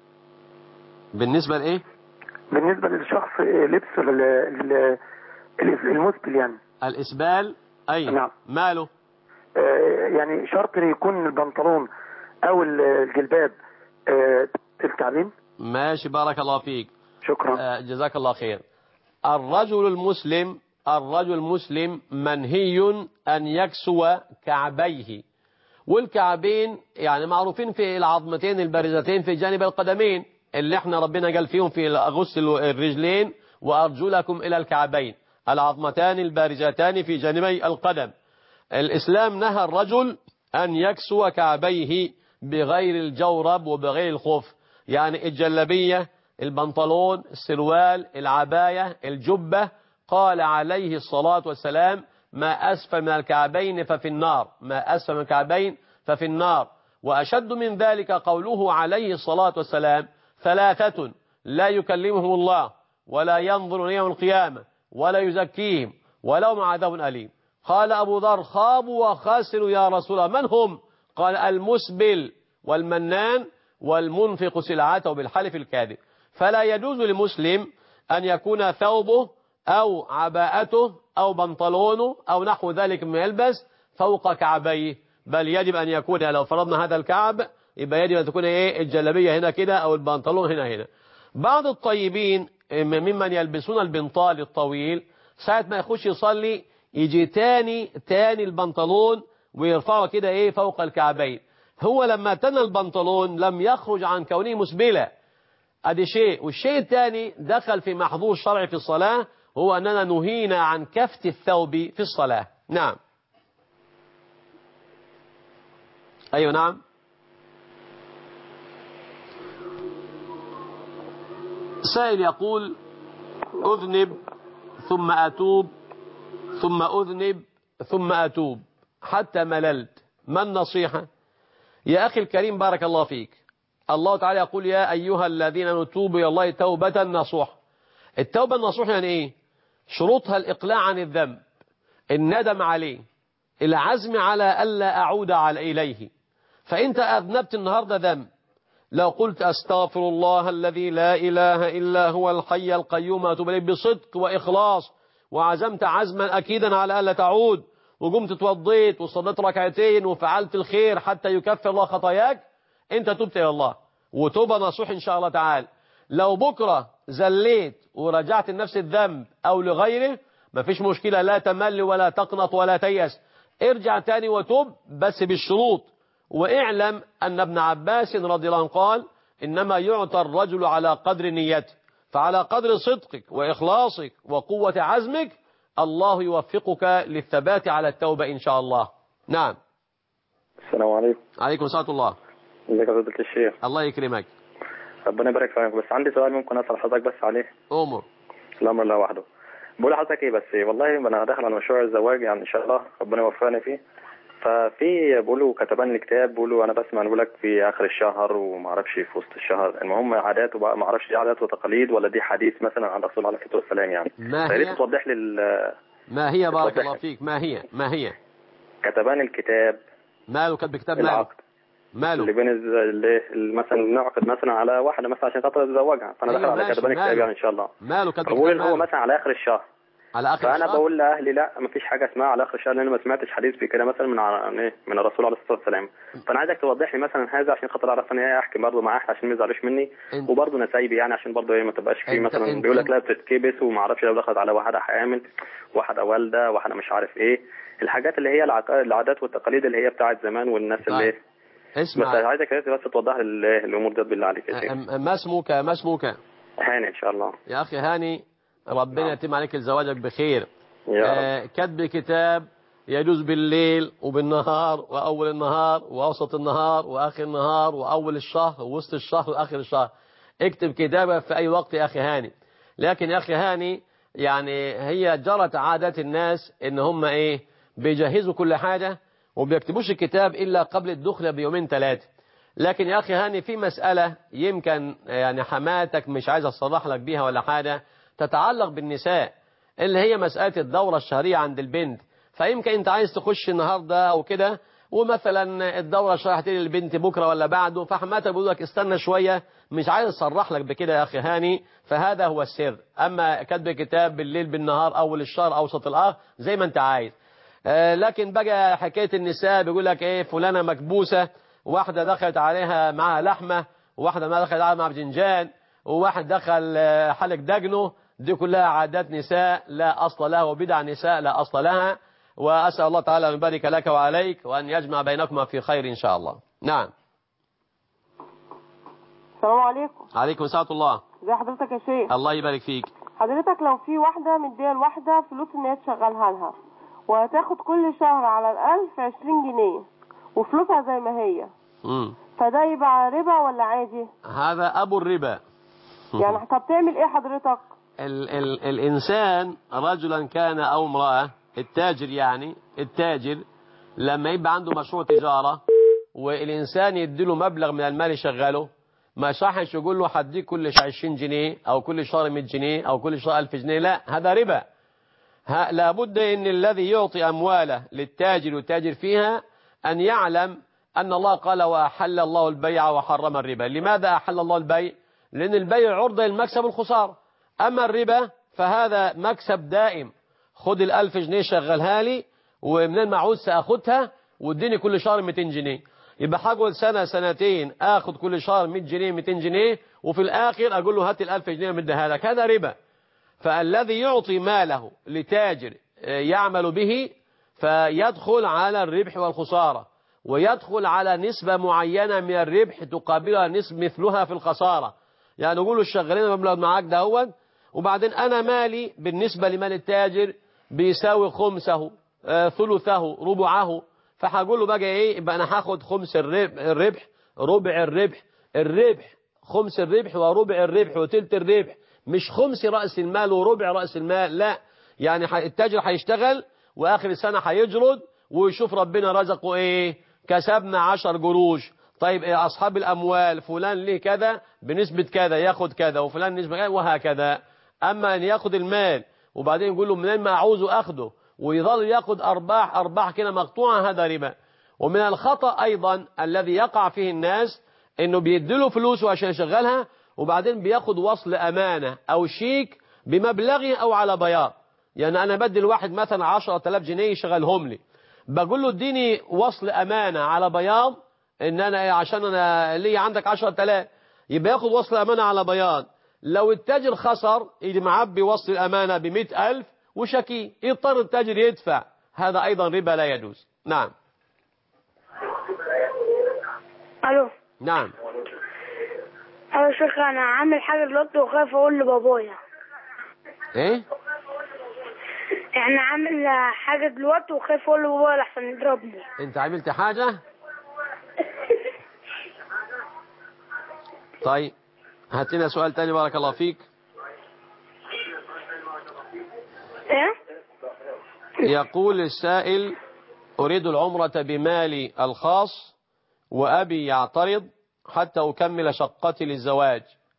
بالنسبة لإيه؟ بالنسبة للشخص لبس ال المسبل يعني. الإسبال أي نعم. ماله؟ آه يعني شرط يكون البنطلون أو الجلباب آه التعليم. ماشي بارك الله فيك. شكرا. آه جزاك الله خير. الرجل المسلم الرجل المسلم منهي أن يكسو كعبيه، والكعبين يعني معروفين في العظمتين البارزتين في جانب القدمين اللي احنا ربنا قال فيهم في غسل الرجلين وأرجلكم إلى الكعبين، العظمتان البارزتان في جانبي القدم. الإسلام نهى الرجل أن يكسو كعبيه بغير الجورب وبغير الخف، يعني الجلبية، البنطلون، السروال، العباية، الجبة. قال عليه الصلاة والسلام ما أسفل من الكعبين ففي النار، ما أسفل من الكعبين ففي النار. وأشد من ذلك قوله عليه الصلاة والسلام ثلاثة لا يكلمهم الله ولا ينظر يوم القيامة ولا يزكيهم ولهم عذاب أليم. قال أبو ذر خابوا وخاسروا يا رسول الله من هم؟ قال المسبل والمنان والمنفق سلعته بالحلف الكاذب. فلا يجوز للمسلم أن يكون ثوبه أو عباءته أو بنطلونه أو نحو ذلك من يلبس فوق كعبيه، بل يجب أن يكون لو فرضنا هذا الكعب يبقى يجب أن تكون إيه الجلبية هنا كده أو البنطلون هنا هنا. بعض الطيبين ممن يلبسون البنطال الطويل ساعة ما يخش يصلي يجي تاني تاني البنطلون ويرفعه كده إيه فوق الكعبين. هو لما تنى البنطلون لم يخرج عن كونه مسبلة، ادي شيء. والشيء الثاني دخل في محظور شرعي في الصلاة، هو أننا نهينا عن كفت الثوب في الصلاة. نعم. أيوة نعم. سائل يقول أذنب ثم أتوب ثم أذنب ثم أتوب حتى مللت، ما النصيحة؟ يا أخي الكريم بارك الله فيك، الله تعالى يقول يا أيها الذين توبوا إلى الله توبة نصوح. التوبة النصوح يعني إيه؟ شروطها الإقلاع عن الذنب، الندم عليه، العزم على ألا أعود على إليه. فأنت أذنبت النهاردة ذنب، لو قلت أستغفر الله الذي لا إله إلا هو الحي القيوم أتوب إليه بصدق وإخلاص وعزمت عزما أكيدا على ألا تعود وقمت توضيت وصليت ركعتين وفعلت الخير حتى يكفر الله خطاياك، أنت تبت إلى الله وتوبة نصوح إن شاء الله تعالى. لو بكرة زليت ورجعت لنفس الذنب أو لغيره مفيش مشكلة، لا تمل ولا تقنط ولا تيأس، ارجع تاني وتوب بس بالشروط. واعلم أن ابن عباس رضي الله عنه قال إنما يعطى الرجل على قدر نيته، فعلى قدر صدقك وإخلاصك وقوة عزمك الله يوفقك للثبات على التوبة إن شاء الله. نعم. السلام عليكم. عليكم السلام الله. ازيك يا فضيلة الشيخ؟ الله يكرمك. ربنا يبارك فيك. بس عندي سؤال ممكن أسأل حضرتك بس عليه؟ أمر. الأمر الله وحده. بقول لحضرتك إيه بس والله أنا داخل على مشروع الزواج يعني إن شاء الله ربنا يوفقني فيه، ففي بيقولوا كتبان كتاب بيقولوا انا بسمع بقول لك في اخر الشهر وما اعرفش في وسط الشهر، المهم عادات وبقى ما اعرفش دي عادات وتقاليد ولا دي حديث مثلا عن الرسول عليه الصلاه والسلام يعني. ما فيا ريت هي توضح لي ال- ما هي بارك توضح الله لي. فيك ما هي ما هي كتبان الكتاب ماله كتب كتاب ماله العقد اللي ماله بين الز- اللي اللي مثلا نعقد مثلا على واحده مثلا عشان خاطر اتزوجها، فانا أيوة داخل على ماشي، كتبان الكتاب ماله؟ يعني ان شاء الله. ماله كتب فبقول كتاب ان هو ماله مثلا على اخر الشهر، على آخر فانا الشهر. بقول لاهلي لا ما فيش حاجه اسمها على اخر الشهر لان ما سمعتش حديث في كده مثلا من ع- من إيه؟ من الرسول عليه الصلاه والسلام. فانا عايزك توضح لي مثلا هذا عشان خاطر اعرف انا ايه احكي برضه مع اهلي عشان ما يزعلوش مني، انت- وبرضه نسايبي يعني عشان برضه ايه ما تبقاش في انت- مثلا انت- بيقول لك لا بتتكبس وما اعرفش لو دخلت على واحده حامل واحده والده واحده مش عارف ايه الحاجات اللي هي العق- العادات والتقاليد اللي هي بتاعت زمان والناس اللي طيب. إيه. اسمع بس عايزك بس توضح لي ال- الامور دي بالله عليك يا شيخ. أم- ما اسمك ما اسمك هاني ان شاء الله. يا أخي هاني، ربنا يتم عليك زواجك بخير. يا رب. آه كتب كتاب يجوز بالليل وبالنهار وأول النهار وأوسط النهار وآخر النهار وأول الشهر ووسط الشهر وآخر الشهر. اكتب كتابة في أي وقت يا أخي هاني. لكن يا أخي هاني يعني هي جرت عادات الناس إن هم إيه بيجهزوا كل حاجة وبيكتبوش الكتاب إلا قبل الدخلة بيومين ثلاثة. لكن يا أخي هاني في مسألة يمكن يعني حماتك مش عايز أصرح لك بيها ولا حاجة تتعلق بالنساء اللي هي مسألة الدورة الشهرية عند البنت. فيمكن أنت عايز تخش النهاردة أو كده ومثلا الدورة الشهرية هتيجي للبنت بكرة ولا بعده، فحماتك بيقول لك استنى شوية مش عايز أصرح لك بكده يا أخي هاني. فهذا هو السر. أما كتب كتاب بالليل بالنهار أول الشهر أوسط الآخر زي ما أنت عايز. آه لكن بقى حكاية النساء بيقول لك إيه فلانة مكبوسة، واحدة دخلت عليها معها لحمة، وواحدة ما دخلت عليها مع بجنجان، وواحد دخل حلق دجنه، دي كلها عادات نساء لا أصل لها وبدع نساء لا أصل لها. وأسأل الله تعالى أن يبارك لك وعليك وأن يجمع بينكما في خير إن شاء الله. نعم. السلام عليكم. عليكم السلام الله. ازي حضرتك يا شيخ؟ الله يبارك فيك. حضرتك لو في واحدة مدية الواحدة فلوس ان هي تشغلها لها وهتاخد كل شهر على الألف عشرين جنيه وفلوسها زي ما هي، مم. فده يبقى ربا ولا عادي؟ هذا أبو الربا. يعني طب تعمل ايه حضرتك؟ ال ال الإنسان رجلا كان أو امرأة، التاجر يعني التاجر لما يبقى عنده مشروع تجارة والإنسان يديله مبلغ من المال يشغله، ما صحش يقول له هديك كل شهر عشرين جنيه أو كل شهر مية جنيه أو كل شهر ألف جنيه، لا هذا ربا. لابد أن الذي يعطي أمواله للتاجر والتاجر فيها أن يعلم أن الله قال وأحل الله البيع وحرم الربا. لماذا أحل الله البيع؟ لأن البيع عرضة للمكسب والخسارة. أما الربا فهذا مكسب دائم، خد الألف جنيه شغلها لي ومن المعود سأخدها واديني كل شهر مئتين جنيه، يبقى هقعد سنة سنتين أخذ كل شهر مئة جنيه مئتين جنيه وفي الآخر أقول له هات الألف جنيه مديها لك، هذا ربا. فالذي يعطي ماله لتاجر يعمل به فيدخل على الربح والخسارة، ويدخل على نسبة معينة من الربح تقابلها نسبة مثلها في الخسارة. يعني نقول الشغالين مبلغ معاك ده هو، وبعدين أنا مالي بالنسبة لمال التاجر بيساوي خمسه آه ثلثه ربعه، فهقول له بقى ايه يبقى انا هاخد خمس الربح ربع الربح الربح خمس الربح وربع الربح وثلث الربح، مش خمس رأس المال وربع رأس المال، لا. يعني التاجر هيشتغل واخر السنة هيجرد ويشوف ربنا رزقه ايه، كسبنا عشر قروش، طيب إيه اصحاب الاموال فلان ليه كذا بنسبة كذا ياخد كذا وفلان نسبة كذا وهكذا. اما ان ياخد المال وبعدين يقول له منين ما اعوزه اخده ويظل ياخد ارباح ارباح كده مقطوعة، هذا ربا. ومن الخطأ ايضا الذي يقع فيه الناس انه بيديله فلوسه عشان يشغلها وبعدين بياخد وصل امانة او شيك بمبلغه او على بياض. يعني انا بدي الواحد مثلا عشرة آلاف جنيه يشغلهم لي، بقول له اديني وصل امانة على بياض ان انا عشان انا لي عندك عشرة آلاف، يبقى ياخد وصل امانة على بياض. لو التاجر خسر يجي معبي وصل الامانة بمئة ألف وشكي يضطر التاجر يدفع، هذا ايضا ربا لا يجوز. نعم. الو. نعم. ايوه يا شيخ، انا عامل حاجه دلوقتي وخايف اقول لبابايا. ايه؟ يعني عامل حاجه دلوقتي وخايف اقول لبابايا لحسن يضربني. انت عملت حاجه؟ طيب هات لنا سؤال تاني بارك الله فيك. ايه؟ يقول السائل أريد العمرة بمالي الخاص وأبي يعترض حتى أكمل شقتي للزواج،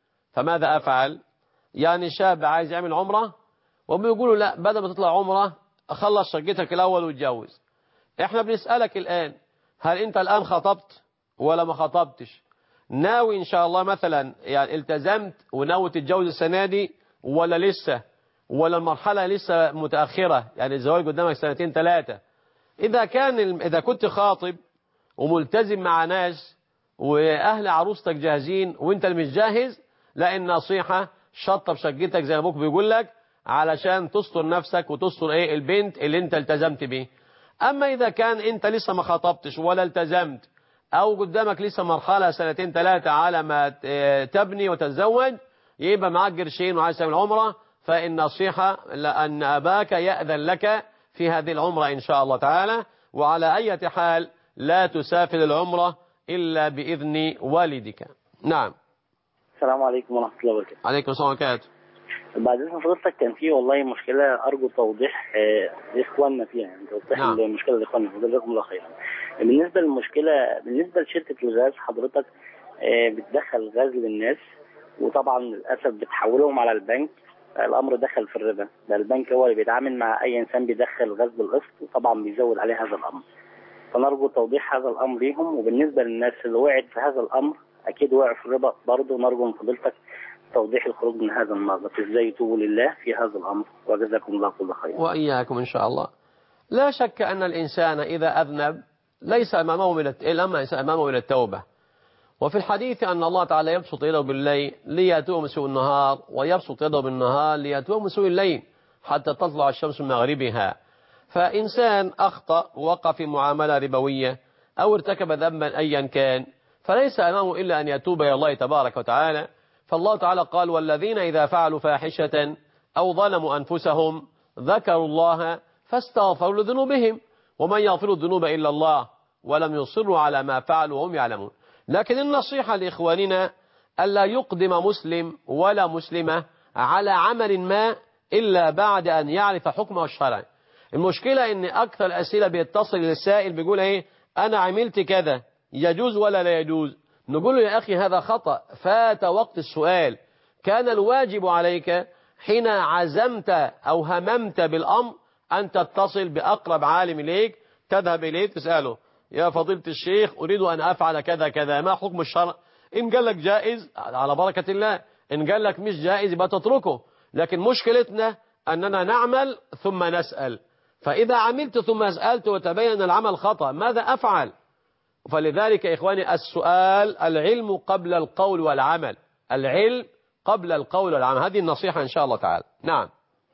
فماذا أفعل؟ يعني شاب عايز يعمل عمرة وبيقولوا لا، بدل ما تطلع عمرة أخلص شقتك الأول واتجوز. احنا بنسألك الآن، هل أنت الآن خطبت ولا ما خطبتش؟ ناوي إن شاء الله مثلا يعني التزمت وناوي تتجوز السنة دي ولا لسه، ولا المرحلة لسه متأخرة، يعني الزواج قدامك سنتين ثلاثة؟ إذا كان إذا كنت خاطب وملتزم مع ناس وأهل عروستك جاهزين وأنت اللي مش جاهز، لا، النصيحة شطب شقتك زي ما أبوك بيقول لك علشان تستر نفسك وتستر إيه البنت اللي أنت التزمت بيه. أما إذا كان أنت لسه ما خطبتش ولا التزمت أو قدامك لسه مرحلة سنتين ثلاثة على ما تبني وتتزوج، يبقى معاك قرشين وعايز تعمل عمرة، فالنصيحة لأن أباك يأذن لك في هذه العمرة إن شاء الله تعالى. وعلى أي حال لا تسافر العمرة إلا بإذن والدك. نعم. السلام عليكم ورحمة الله وبركاته. عليكم السلام وبركاته. بعد إذن حضرتك كان في والله مشكلة أرجو توضيح لإخواننا فيها، يعني توضيح نعم. المشكلة لإخواننا، جزاكم الله خيرا. بالنسبة للمشكلة، بالنسبة لشركة الغاز حضرتك بتدخل غاز للناس، وطبعا للأسف بتحولهم على البنك، الأمر دخل في الربا، ده البنك هو اللي بيتعامل مع أي إنسان بيدخل غاز بالقسط، وطبعا بيزود عليه هذا الأمر. فنرجو توضيح هذا الأمر ليهم. وبالنسبة للناس اللي وقعت في هذا الأمر أكيد وقع في الربا برضه، نرجو من فضيلتك توضيح الخروج من هذا المأزق، إزاي يتوبوا لله في هذا الأمر، وجزاكم الله كل خير. وإياكم إن شاء الله. لا شك أن الإنسان إذا أذنب ليس أمامه من ليس أمامه من التوبة. وفي الحديث أن الله تعالى يبسط يده بالليل ليأتوه من سوء النهار، ويبسط يده بالنهار ليأتوه من سوء الليل حتى تطلع الشمس من مغربها. فإنسان أخطأ ووقع في معاملة ربوية أو ارتكب ذنبا أيا كان، فليس أمامه إلا أن يتوب إلى الله تبارك وتعالى. فالله تعالى قال: والذين إذا فعلوا فاحشة أو ظلموا أنفسهم ذكروا الله فاستغفروا لذنوبهم ومن يغفر الذنوب إلا الله ولم يصروا على ما فعلوا وهم يعلمون. لكن النصيحة لإخواننا ألا يقدم مسلم ولا مسلمة على عمل ما إلا بعد أن يعرف حكمه الشرعي. المشكلة إن أكثر الأسئلة بيتصل للسائل بيقول إيه: أنا عملت كذا، يجوز ولا لا يجوز؟ نقول له: يا أخي هذا خطأ، فات وقت السؤال. كان الواجب عليك حين عزمت أو هممت بالأمر أن تتصل بأقرب عالم إليك، تذهب إليه تسأله: يا فضيلة الشيخ أريد أن أفعل كذا كذا، ما حكم الشرع؟ إن قال لك جائز على بركة الله، إن قال لك مش جائز يبقى تتركه. لكن مشكلتنا أننا نعمل ثم نسأل، فإذا عملت ثم سألت وتبين العمل خطأ ماذا أفعل؟ فلذلك يا إخواني السؤال، العلم قبل القول والعمل، العلم قبل القول والعمل، هذه النصيحة إن شاء الله تعالى. نعم.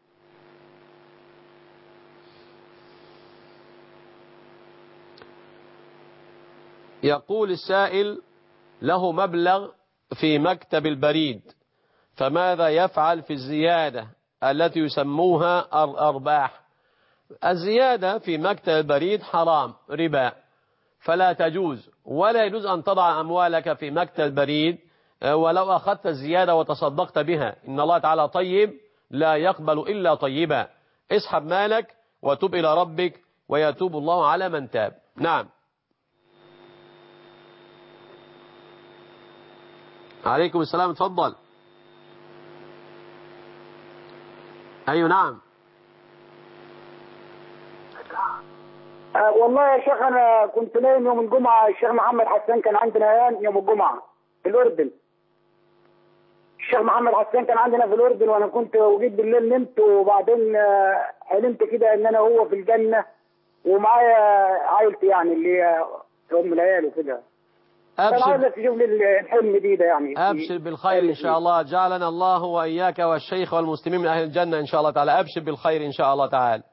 يقول السائل: له مبلغ في مكتب البريد، فماذا يفعل في الزيادة التي يسموها الأرباح؟ الزيادة في مكتب البريد حرام، ربا، فلا تجوز، ولا يجوز أن تضع أموالك في مكتب البريد ولو أخذت الزيادة وتصدقت بها. إن الله تعالى طيب لا يقبل إلا طيبا. اسحب مالك وتوب إلى ربك ويتوب الله على من تاب. نعم. عليكم السلام، تفضل. أيوة نعم. أه والله يا شيخ أنا كنت نايم يوم الجمعة، الشيخ محمد حسان كان عندنا يوم الجمعة في الأردن. الشيخ محمد حسان كان عندنا في الأردن، وأنا كنت وجيت بالليل نمت، وبعدين حلمت كده إن أنا هو في الجنة ومعايا عائلتي، يعني اللي هي أم العيال وكده. أنا عايز تشوف لي الحلم دي ده يعني. أبشر بالخير إن شاء الله، جعلنا الله وإياك والشيخ والمسلمين من أهل الجنة إن شاء الله تعالى. أبشر بالخير إن شاء الله تعالى.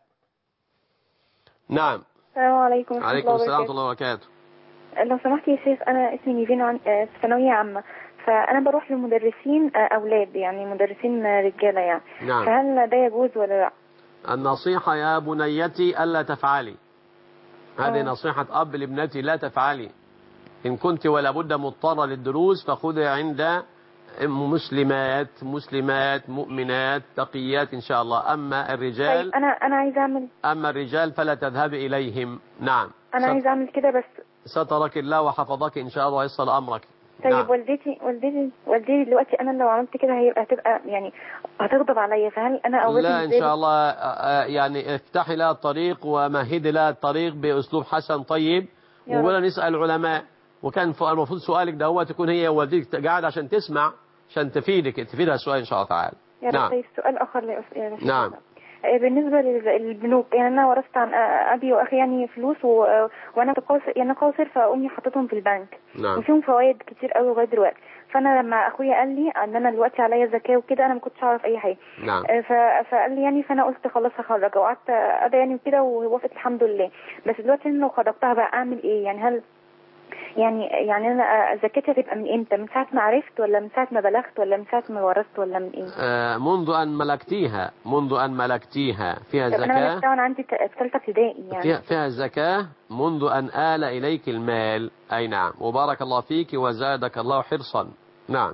نعم. السلام عليكم. عليكم السلام ورحمة الله وبركاته. لو سمحت يا شيخ، أنا اسمي نيفين، عن في ثانوية عامة، فأنا بروح لمدرسين أولاد، يعني مدرسين رجالة يعني. نعم. فهل ده يجوز ولا لا؟ النصيحة يا بنيتي ألا تفعلي، هذه نصيحة أب لابنتي، لا تفعلي. إن كنت ولا بد مضطرة للدروس فخذي عند مسلمات مسلمات مؤمنات تقيات إن شاء الله. أما الرجال طيب أنا أنا عايزة أعمل أما الرجال فلا تذهب إليهم. نعم أنا ست... عايزة أعمل كده بس. سترك الله وحفظك إن شاء الله ويصل أمرك. طيب نعم. والدتي والدتي والدتي دلوقتي أنا لو عملت كده هيبقى هتبقى يعني هتغضب عليا، فهل أنا أولادي لا إن شاء الله يعني افتحي لها الطريق ومهدي لها الطريق بأسلوب حسن طيب، ولا نسأل العلماء. وكان المفروض سؤالك ده هو تكون هي والدتك قاعد عشان تسمع عشان تفيدك تفيدها السؤال إن شاء الله تعالى. نعم. طيب سؤال آخر يا نعم. بالنسبة للبنوك، يعني أنا ورثت عن أبي وأخي يعني فلوس و... وأنا قاصر يعني قاصر فأمي حطيتهم في البنك. نعم. وفيهم فوائد كتير قوي لغاية دلوقتي. فأنا لما أخويا قال لي أن أنا دلوقتي عليا زكاة وكده أنا ما كنتش أعرف أي حاجة. نعم. ف... فقال لي يعني فأنا قلت خلاص هخرج وقعدت أدعي يعني وكده ووافقت الحمد لله. بس دلوقتي لو خرجتها بقى أعمل إيه؟ يعني هل يعني يعني انا زكاتي هتبقى من امتى؟ من ساعه ما عرفت ولا من ساعه ما بلغت ولا من ساعه ما ورثت ولا من ايه؟ آه منذ ان ملكتيها منذ ان ملكتيها فيها زكاه. انا ملكتها وانا عندي ثالثه ابتدائي يعني. فيها فيها الزكاه منذ ان آل اليك المال. اي نعم. وبارك الله فيك وزادك الله حرصا. نعم.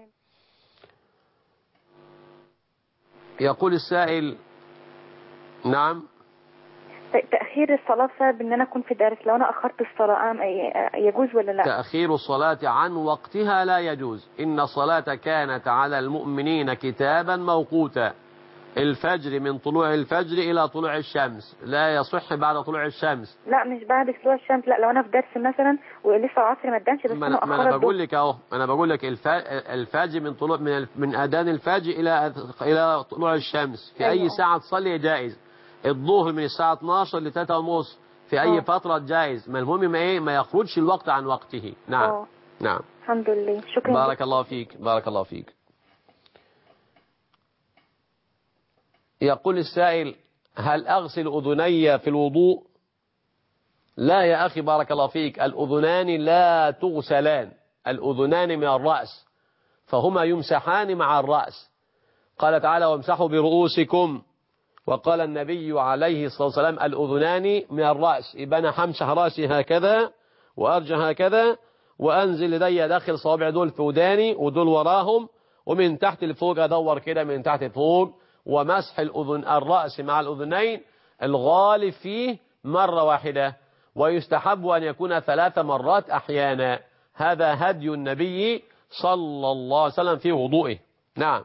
يقول السائل نعم تأخير الصلاة بسبب ان انا اكون في درس، لو انا اخرت الصلاة يجوز ولا لا؟ تأخير الصلاة عن وقتها لا يجوز. ان الصلاة كانت على المؤمنين كتابا موقوتا. الفجر من طلوع الفجر الى طلوع الشمس، لا يصح بعد طلوع الشمس. لا مش بعد طلوع الشمس، لا لو انا في درس مثلا ولسه العصر ما ادانش بس ما انا انا, أنا بقول لك اهو انا بقول لك الفجر من طلوع من من اذان الفجر الى الى طلوع الشمس في أيوة. اي ساعة تصلي جائز. الظهر من الساعة اثناشر ل ثلاثة ونص في اي أوه. فترة جائز. ما المهم ما ايه ما يخرجش الوقت عن وقته. نعم. أوه. نعم. الحمد لله. شكرا. بارك الله فيك بارك الله فيك. يقول السائل هل أغسل أذني في الوضوء؟ لا يا أخي بارك الله فيك. الأذنان لا تغسلان. الأذنان من الرأس فهما يمسحان مع الرأس. قال تعالى وامسحوا برؤوسكم. وقال النبي عليه الصلاة والسلام الأذنان من الرأس. يبقى أنا همسح رأسي هكذا وأرجع هكذا وأنزل يدي داخل صوابع دول في وداني ودول وراهم ومن تحت لفوق أدور كده من تحت لفوق. ومسح الأذن الرأس مع الأذنين الغالب فيه مرة واحدة، ويستحب أن يكون ثلاث مرات أحيانا. هذا هدي النبي صلى الله عليه وسلم في وضوئه. نعم.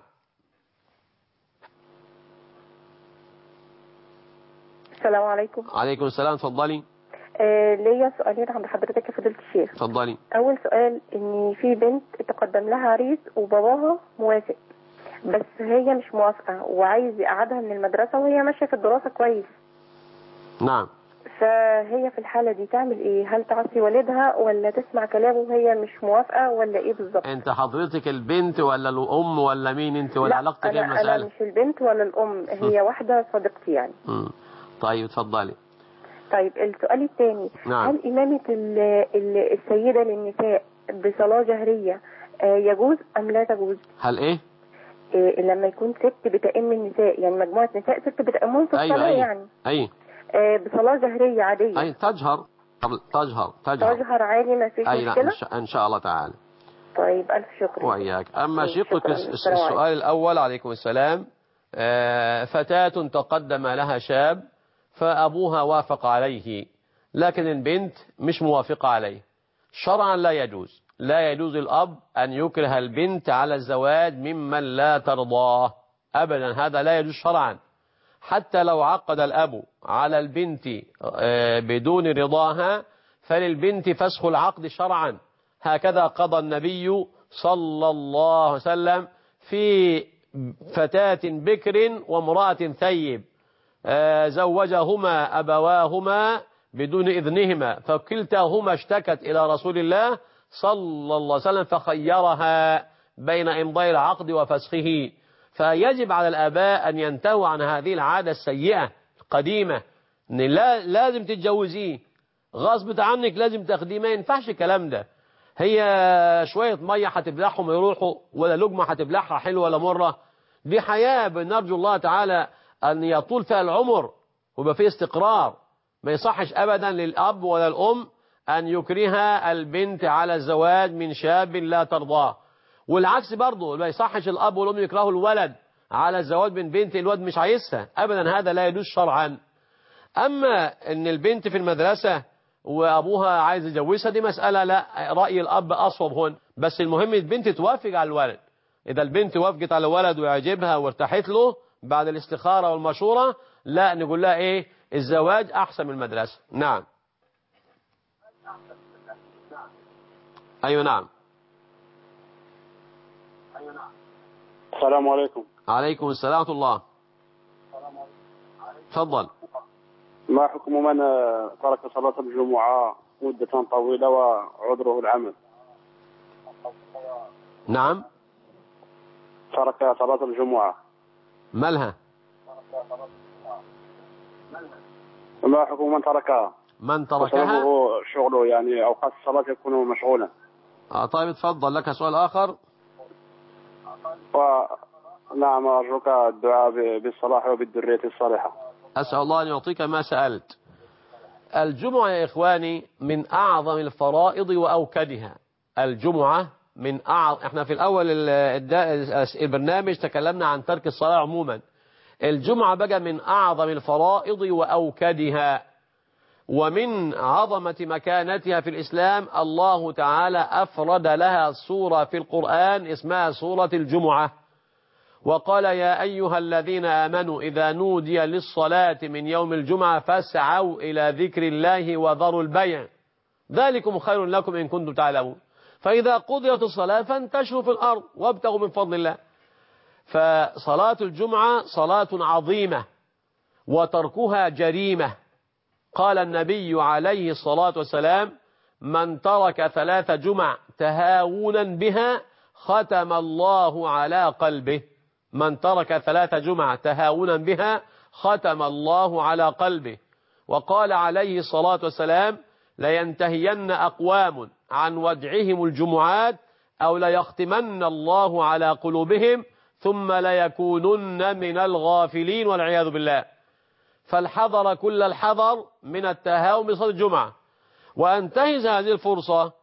السلام عليكم. عليكم السلام. تفضلي. آه ليا سؤالين عند حضرتك يا فضيلة الشيخ. تفضلي. أول سؤال إن في بنت تقدم لها عريس وباباها موافق بس هي مش موافقة وعايز يقعدها من المدرسة وهي ماشية في الدراسة كويس. نعم. فهي في الحالة دي تعمل ايه؟ هل تعصي والدها ولا تسمع كلامه وهي مش موافقة ولا ايه بالظبط؟ انت حضرتك البنت ولا الام ولا مين انت ولا علاقتك ايه المسألة؟ انا مش البنت ولا الام، هي واحدة صديقتي يعني. م. طيب اتفضلي. طيب السؤال الثاني نعم. هل إمامة السيدة للنساء بصلاة جهرية يجوز أم لا تجوز؟ هل ايه؟ إيه لما يكون ست بتأم النساء يعني مجموعة نساء ست بتأمهم في أيوة الصلاة أيوة يعني أي إيه بصلاة جهرية عادية. أي تجهر تجهر تجهر تجهر عادي ما فيش أي مشكلة. إن شاء, إن شاء الله تعالى. طيب ألف شكر. وإياك. أما شقك السؤال الأول عليكم السلام. آه فتاة تقدم لها شاب فأبوها وافق عليه لكن البنت مش موافقة عليه. شرعا لا يجوز لا يجوز الأب أن يكره البنت على الزواج ممن لا ترضاه أبدا. هذا لا يجوز شرعا. حتى لو عقد الأب على البنت بدون رضاها فللبنت فسخ العقد شرعا. هكذا قضى النبي صلى الله عليه وسلم في فتاة بكر وامرأة ثيب زوجهما أبواهما بدون إذنهما فكلتاهما اشتكت إلى رسول الله صلى الله عليه وسلم فخيرها بين إمضاء العقد وفسخه. فيجب على الآباء أن ينتهوا عن هذه العادة السيئة القديمة إن لا لازم تتجوزيه غصب عنك لازم تاخديه. ما ينفعش الكلام ده. هي شوية مية هتبلعهم يروحوا ولا لقمة هتبلعها حلوة ولا مرة؟ دي حياة بنرجو الله تعالى أن يطول فيها العمر ويبقى فيه استقرار. ما يصحش أبدا للأب ولا الأم أن يكره البنت على الزواج من شاب لا ترضاه. والعكس برضه ما يصحش الأب والأم يكرهوا الولد على الزواج من بنت الولد مش عايزها أبدا، هذا لا يجوز شرعا. أما إن البنت في المدرسة وأبوها عايز يجوزها دي مسألة لا، رأي الأب أصوب هون، بس المهم البنت توافق على الولد. إذا البنت وافقت على الولد ويعجبها وارتاحت له بعد الاستخارة والمشورة، لا نقول لها إيه الزواج أحسن من المدرسة. نعم. أيوة نعم. السلام عليكم. عليكم السلام ورحمة الله. تفضل. ما حكم من ترك صلاة الجمعة مدة طويلة وعذره العمل؟ نعم. ترك صلاة الجمعة. مالها؟ ما حكم من تركها؟ من تركها؟ شغله يعني أوقات الصلاة يكون مشغولا. آه طيب تفضل، لك سؤال آخر؟ و... نعم أرجوك الدعاء بالصلاح وبالذرية الصالحة. أسأل الله أن يعطيك ما سألت. الجمعة يا إخواني من أعظم الفرائض وأوكدها. الجمعة من أعظم، احنا في الأول البرنامج تكلمنا عن ترك الصلاة عموما. الجمعة بقى من أعظم الفرائض وأوكدها، ومن عظمة مكانتها في الإسلام الله تعالى أفرد لها سورة في القرآن اسمها سورة الجمعة، وقال يا أيها الذين آمنوا إذا نودي للصلاة من يوم الجمعة فاسعوا إلى ذكر الله وذروا البيع ذلكم خير لكم إن كنتم تعلمون. فإذا قضيت الصلاة فانتشروا في الأرض وابتغوا من فضل الله. فصلاة الجمعة صلاة عظيمة وتركها جريمة. قال النبي عليه الصلاة والسلام من ترك ثلاث جمع تهاونا بها ختم الله على قلبه. من ترك ثلاث جمع تهاونا بها ختم الله على قلبه. وقال عليه الصلاة والسلام لينتهين أقوام عن ودعهم الجمعات أو ليختمن الله على قلوبهم ثم ليكونن من الغافلين والعياذ بالله. فالحذر كل الحذر من التهاون بصلاة الجمعة. وأنتهز هذه الفرصة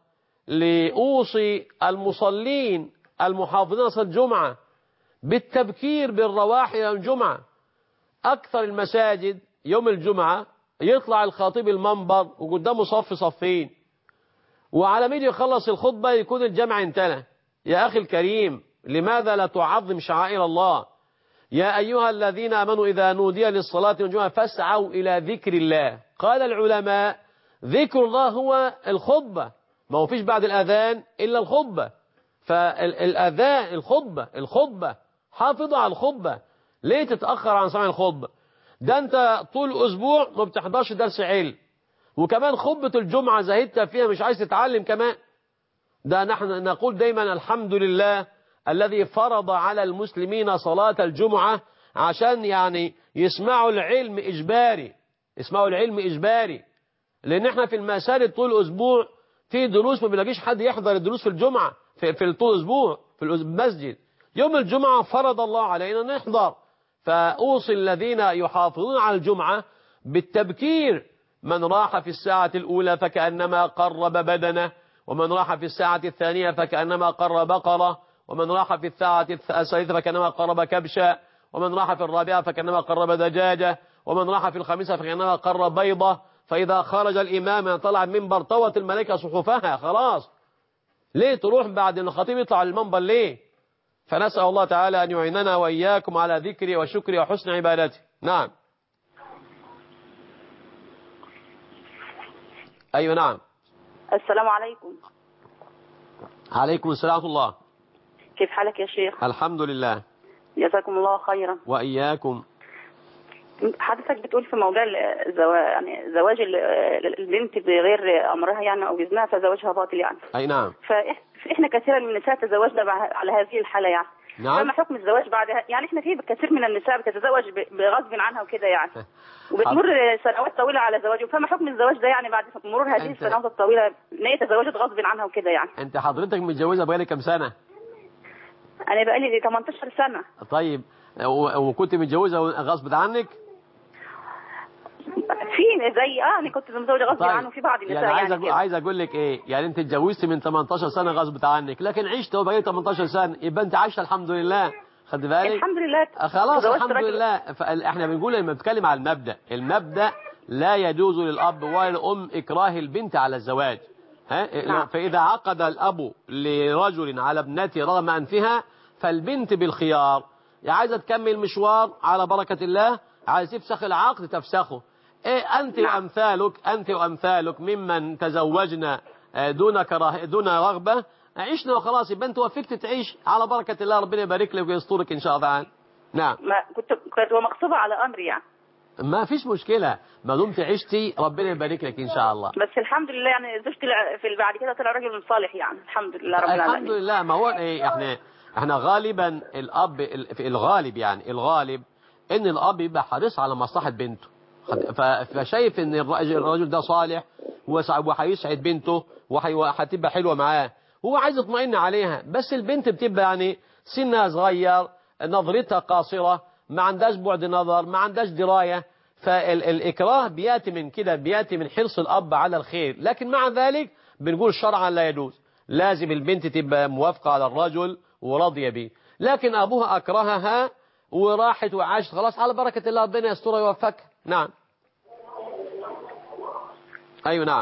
لأوصي المصلين المحافظين على صلاة الجمعة بالتبكير بالرواح إلى الجمعة. أكثر المساجد يوم الجمعة يطلع الخطيب المنبر وقدامه صف صفين، وعلى ما يجي يخلص الخطبة يكون الجمع انتهى. يا أخي الكريم لماذا لا تعظم شعائر الله؟ يا أيها الذين آمنوا إذا نودي للصلاة من الجمعة فاسعوا إلى ذكر الله. قال العلماء ذكر الله هو الخطبة، ما هو فيش بعد الأذان إلا الخطبة. فالأذان الخطبة الخطبة حافظوا على الخطبة. ليه تتأخر عن سماع الخطبة؟ ده أنت طول أسبوع ما بتحضرش درس علم، وكمان خطبة الجمعة زهدت فيها مش عايز تتعلم كمان. ده نحن نقول دايما الحمد لله الذي فرض على المسلمين صلاة الجمعة عشان يعني يسمعوا العلم إجباري، يسمعوا العلم إجباري. لأن احنا في المساجد طول أسبوع في دروس ما بنلاقيش حد يحضر الدروس في الجمعة في, في طول أسبوع في المسجد. يوم الجمعة فرض الله علينا نحضر. فأوصي الذين يحافظون على الجمعة بالتبكير. من راح في الساعة الأولى فكأنما قرب بدنه، ومن راح في الساعة الثانية فكأنما قرب بقرة، ومن راح في الساعة الثالثة فكأنما قرب كبشا، ومن راح في الرابعة فكأنما قرب دجاجة، ومن راح في الخامسة فكأنما قرب بيضة. فإذا خرج الإمام طلع المنبر طوت الملائكة صحفها خلاص. ليه تروح بعد أن الخطيب يطلع المنبر ليه؟ فنسأل الله تعالى أن يعيننا وإياكم على ذكري وشكري وحسن عبادتي. نعم. أيوة نعم. السلام عليكم. عليكم السلام ورحمة الله. كيف حالك يا شيخ؟ الحمد لله. جزاكم الله خيرا. وإياكم. حضرتك بتقول في موضوع الزواج يعني زواج البنت بغير أمرها يعني أو بإذنها فزواجها باطل يعني. أي نعم. فإحنا كثيرا من النساء تزوجنا على هذه الحالة يعني. نعم. فما حكم الزواج بعدها؟ يعني إحنا في كثير من النساء بتتزوج بغصب عنها وكده يعني. وبتمر سنوات طويلة على زواجهم. فما حكم الزواج ده يعني بعد مرور هذه السنوات الطويلة إن هي تزوجت غصب عنها وكده يعني. أنت حضرتك متجوزة بقالك كم سنة؟ أنا بقالي ثمانية عشر سنة. طيب وكنت متجوزة غصب عنك؟ في زي اه انا كنت متزوجه غصب طيب. عنه في بعض النساء يعني عايز يعني أقول عايز اقول لك ايه، يعني انت اتجوزتي من تمنتاشر سنه غصب عنك، لكن عشت وبقيت تمنتاشر سنه، يبقى انت عايشه الحمد لله. خد بالك؟ الحمد لله. خلاص الحمد رجل. لله. احنا بنقول لما بنتكلم على المبدا، المبدا لا يجوز للاب ولا الام اكراه البنت على الزواج. ها؟ نعم. فاذا عقد الاب لرجل على ابنته رغم انفها فالبنت بالخيار، يا عايزه تكمل مشوار على بركه الله، عايز تفسخ العقد تفسخه. إيه أنت نعم. وأمثالك أنت وأمثالك ممن تزوجنا دون كراه دون رغبة، عشنا وخلاص، يبقى أنت وفقت تعيش على بركة الله، ربنا يبارك لك ويسترك إن شاء الله تعالى. نعم. ما كنت كنت مغصوبة على أمري يعني. ما فيش مشكلة، ما دمت عشتي ربنا يبارك لك إن شاء الله. بس الحمد لله يعني زوجتي في بعد كده طلع راجل صالح يعني، الحمد لله رب العالمين. الحمد لله. ما هو إيه، إحنا إحنا غالبا الأب في الغالب يعني الغالب إن الأب يبقى حريص على مصلحة بنته، فشايف ان الرجل ده صالح وهيسعد بنته وهتبقى حلوه معاه، هو عايز يطمئن عليها، بس البنت بتبقى يعني سنها صغير، نظرتها قاصره، ما عندهاش بعد نظر، ما عندهاش درايه، فالاكراه بياتي من كده، بياتي من حرص الاب على الخير، لكن مع ذلك بنقول شرعا لا يجوز، لازم البنت تبقى موافقه على الرجل وراضيه به، لكن ابوها اكرهها وراحت وعاشت خلاص على بركه الله، ربنا يسترها ويوفقها. نعم. أيوة نعم.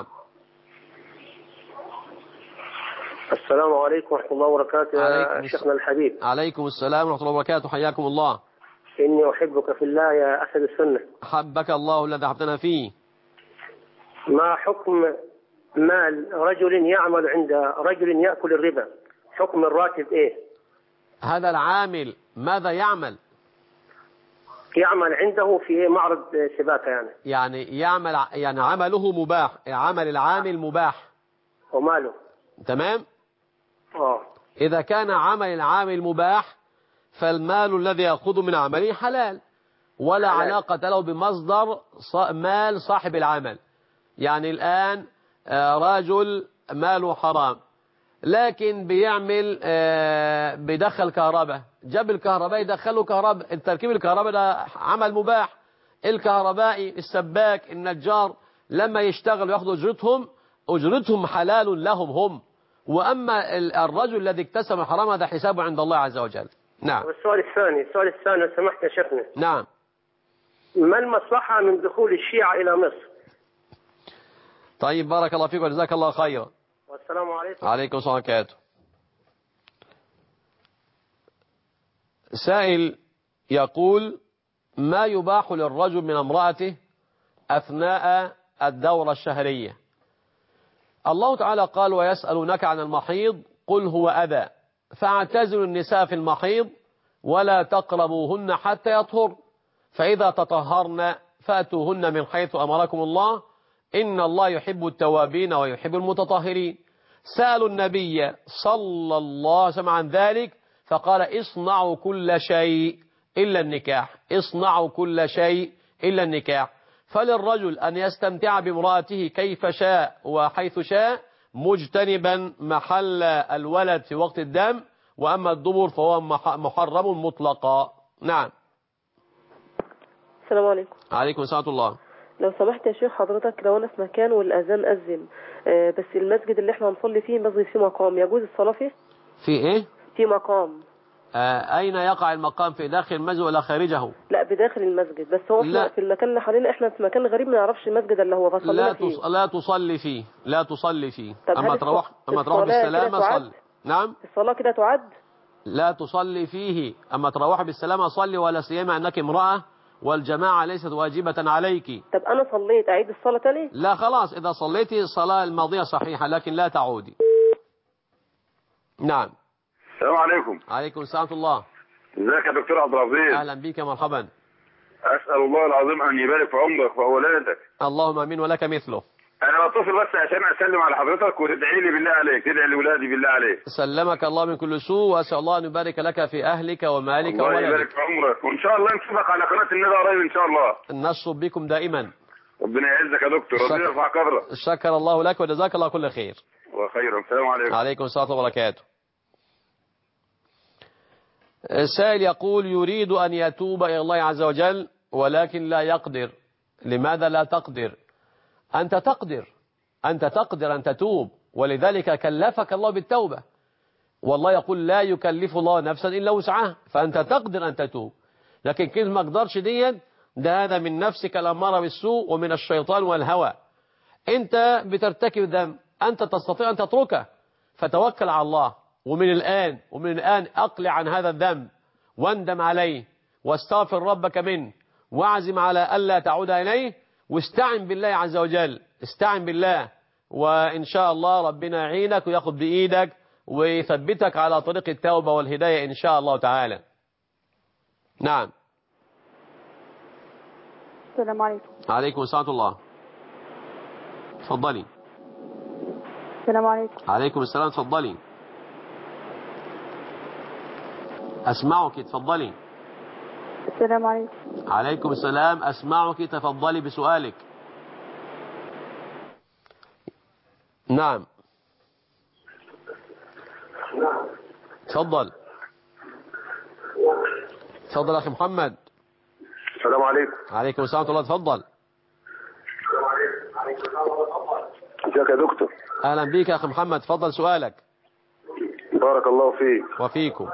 السلام عليكم ورحمة الله وبركاته يا شيخنا الحبيب. عليكم السلام ورحمة الله وبركاته، حياكم الله. إني أحبك في الله يا أسد السنة. حبك الله الذي أحببتنا فيه. ما حكم مال رجل يعمل عند رجل يأكل الربا، حكم الراتب إيه؟ هذا العامل ماذا يعمل؟ يعمل عنده في معرض سباكة يعني. يعني يعمل يعني عمله مباح، عمل العامل مباح. وماله؟ تمام؟ اه. إذا كان عمل العامل مباح فالمال الذي يأخذه من عمله حلال، ولا حلال. علاقة له بمصدر مال صاحب العمل. يعني الآن رجل ماله حرام لكن بيعمل بيدخل كهرباء، جاب الكهرباء يدخله كهرباء، التركيب الكهرباء ده عمل مباح، الكهربائي السباك النجار لما يشتغل وياخدوا اجرتهم اجرتهم حلال لهم هم، واما الرجل الذي اكتسب الحرام هذا حسابه عند الله عز وجل. نعم. والسؤال الثاني السؤال الثاني لو سمحت يا شيخنا. نعم. ما المصلحة من دخول الشيعة إلى مصر؟ طيب بارك الله فيك وجزاك الله خيرا. والسلام عليكم. عليكم السلام ورحمة الله. سائل يقول: ما يباح للرجل من امرأته أثناء الدورة الشهرية؟ الله تعالى قال: ويسألونك عن المحيض قل هو أذى فاعتزلوا النساء في المحيض ولا تقربوهن حتى يطهر، فإذا تطهرن فأتوهن من حيث أمركم الله إن الله يحب التوابين ويحب المتطهرين. سألوا النبي صلى الله عليه وسلم عن ذلك فقال: اصنعوا كل شيء إلا النكاح، اصنعوا كل شيء إلا النكاح. فللرجل أن يستمتع بامرأته كيف شاء وحيث شاء مجتنبا محل الولد في وقت الدم، وأما الدبر فهو محرم مطلقا. نعم. السلام عليكم. عليكم السلام الله. لو سمحت يا شيخ حضرتك، لو أنا في مكان والأذان أذن بس المسجد اللي احنا هنصلي فيه مسجد فيه مقام، يجوز الصلاة فيه؟ في ايه؟ في مقام. آه أين يقع المقام، في داخل المسجد ولا خارجه؟ لا بداخل المسجد، بس هو احنا في المكان اللي حوالينا، احنا في مكان غريب ما نعرفش المسجد اللي هو فصلنا لا فيه. تص... لا تصلي فيه، لا تصلي فيه. أما تروح أما تروح بالسلامة صلي. نعم. الصلاة كده تعد؟ لا تصلي فيه، أما تروح بالسلامة صلي، ولا سيما أنك امرأة والجماعة ليست واجبة عليك. طب أنا صليت أعيد الصلاة تاني؟ لا خلاص، إذا صليتي الصلاة الماضية صحيحة لكن لا تعودي. نعم. السلام عليكم. عليكم السلام ورحمة الله. ازيك يا دكتور عبد العزيز؟ أهلا بك مرحبا. أسأل الله العظيم أن يبارك في عمرك وأولادك. اللهم آمين ولك مثله. أنا بتصل بس عشان أسلم على حضرتك وتدعي لي بالله عليك، تدعي لأولادي بالله عليك. سلمك الله من كل سوء، وأسأل الله أن يبارك لك في أهلك ومالك وولدك. الله يبارك في عمرك، وإن شاء الله نشوفك على قناة الندى قريب إن شاء الله. نشرب بكم دائما. ربنا يعزك يا دكتور، ربنا يرفع قدرك. شكر الله لك وجزاك الله كل خير. وخيرا. السلام عليكم. عليكم السلام وبركاته. السائل يقول: يريد أن يتوب إلى الله عز وجل ولكن لا يقدر، لماذا لا تقدر؟ أنت تقدر أنت تقدر أن تتوب، ولذلك كلفك الله بالتوبة، والله يقول لا يكلف الله نفسا إلا وسعها، فأنت تقدر أن تتوب. لكن كيف ما اقدرش دي، ده هذا من نفسك الأمارة بالسوء ومن الشيطان والهوى. أنت بترتكب ذنب، أنت تستطيع أن تتركه، فتوكل على الله، ومن الآن ومن الآن أقلع عن هذا الذنب واندم عليه واستغفر ربك منه واعزم على ألا تعود إليه، واستعن بالله عز وجل، استعن بالله، وإن شاء الله ربنا يعينك ويأخذ بإيدك ويثبتك على طريق التوبة والهداية إن شاء الله تعالى. نعم. السلام عليكم. عليكم السلام الله. تفضلي. السلام عليكم. عليكم السلام، تفضلي. أسمعك، تفضلي. السلام عليكم. عليكم السلام، أسمعك، تفضلي بسؤالك. نعم. تفضل. تفضل أخي محمد. السلام عليكم. عليكم السلام ورحمة الله، تفضل. ازيك يا دكتور؟ أهلا بك يا أخي محمد، تفضل سؤالك. بارك الله فيك. وفيكم.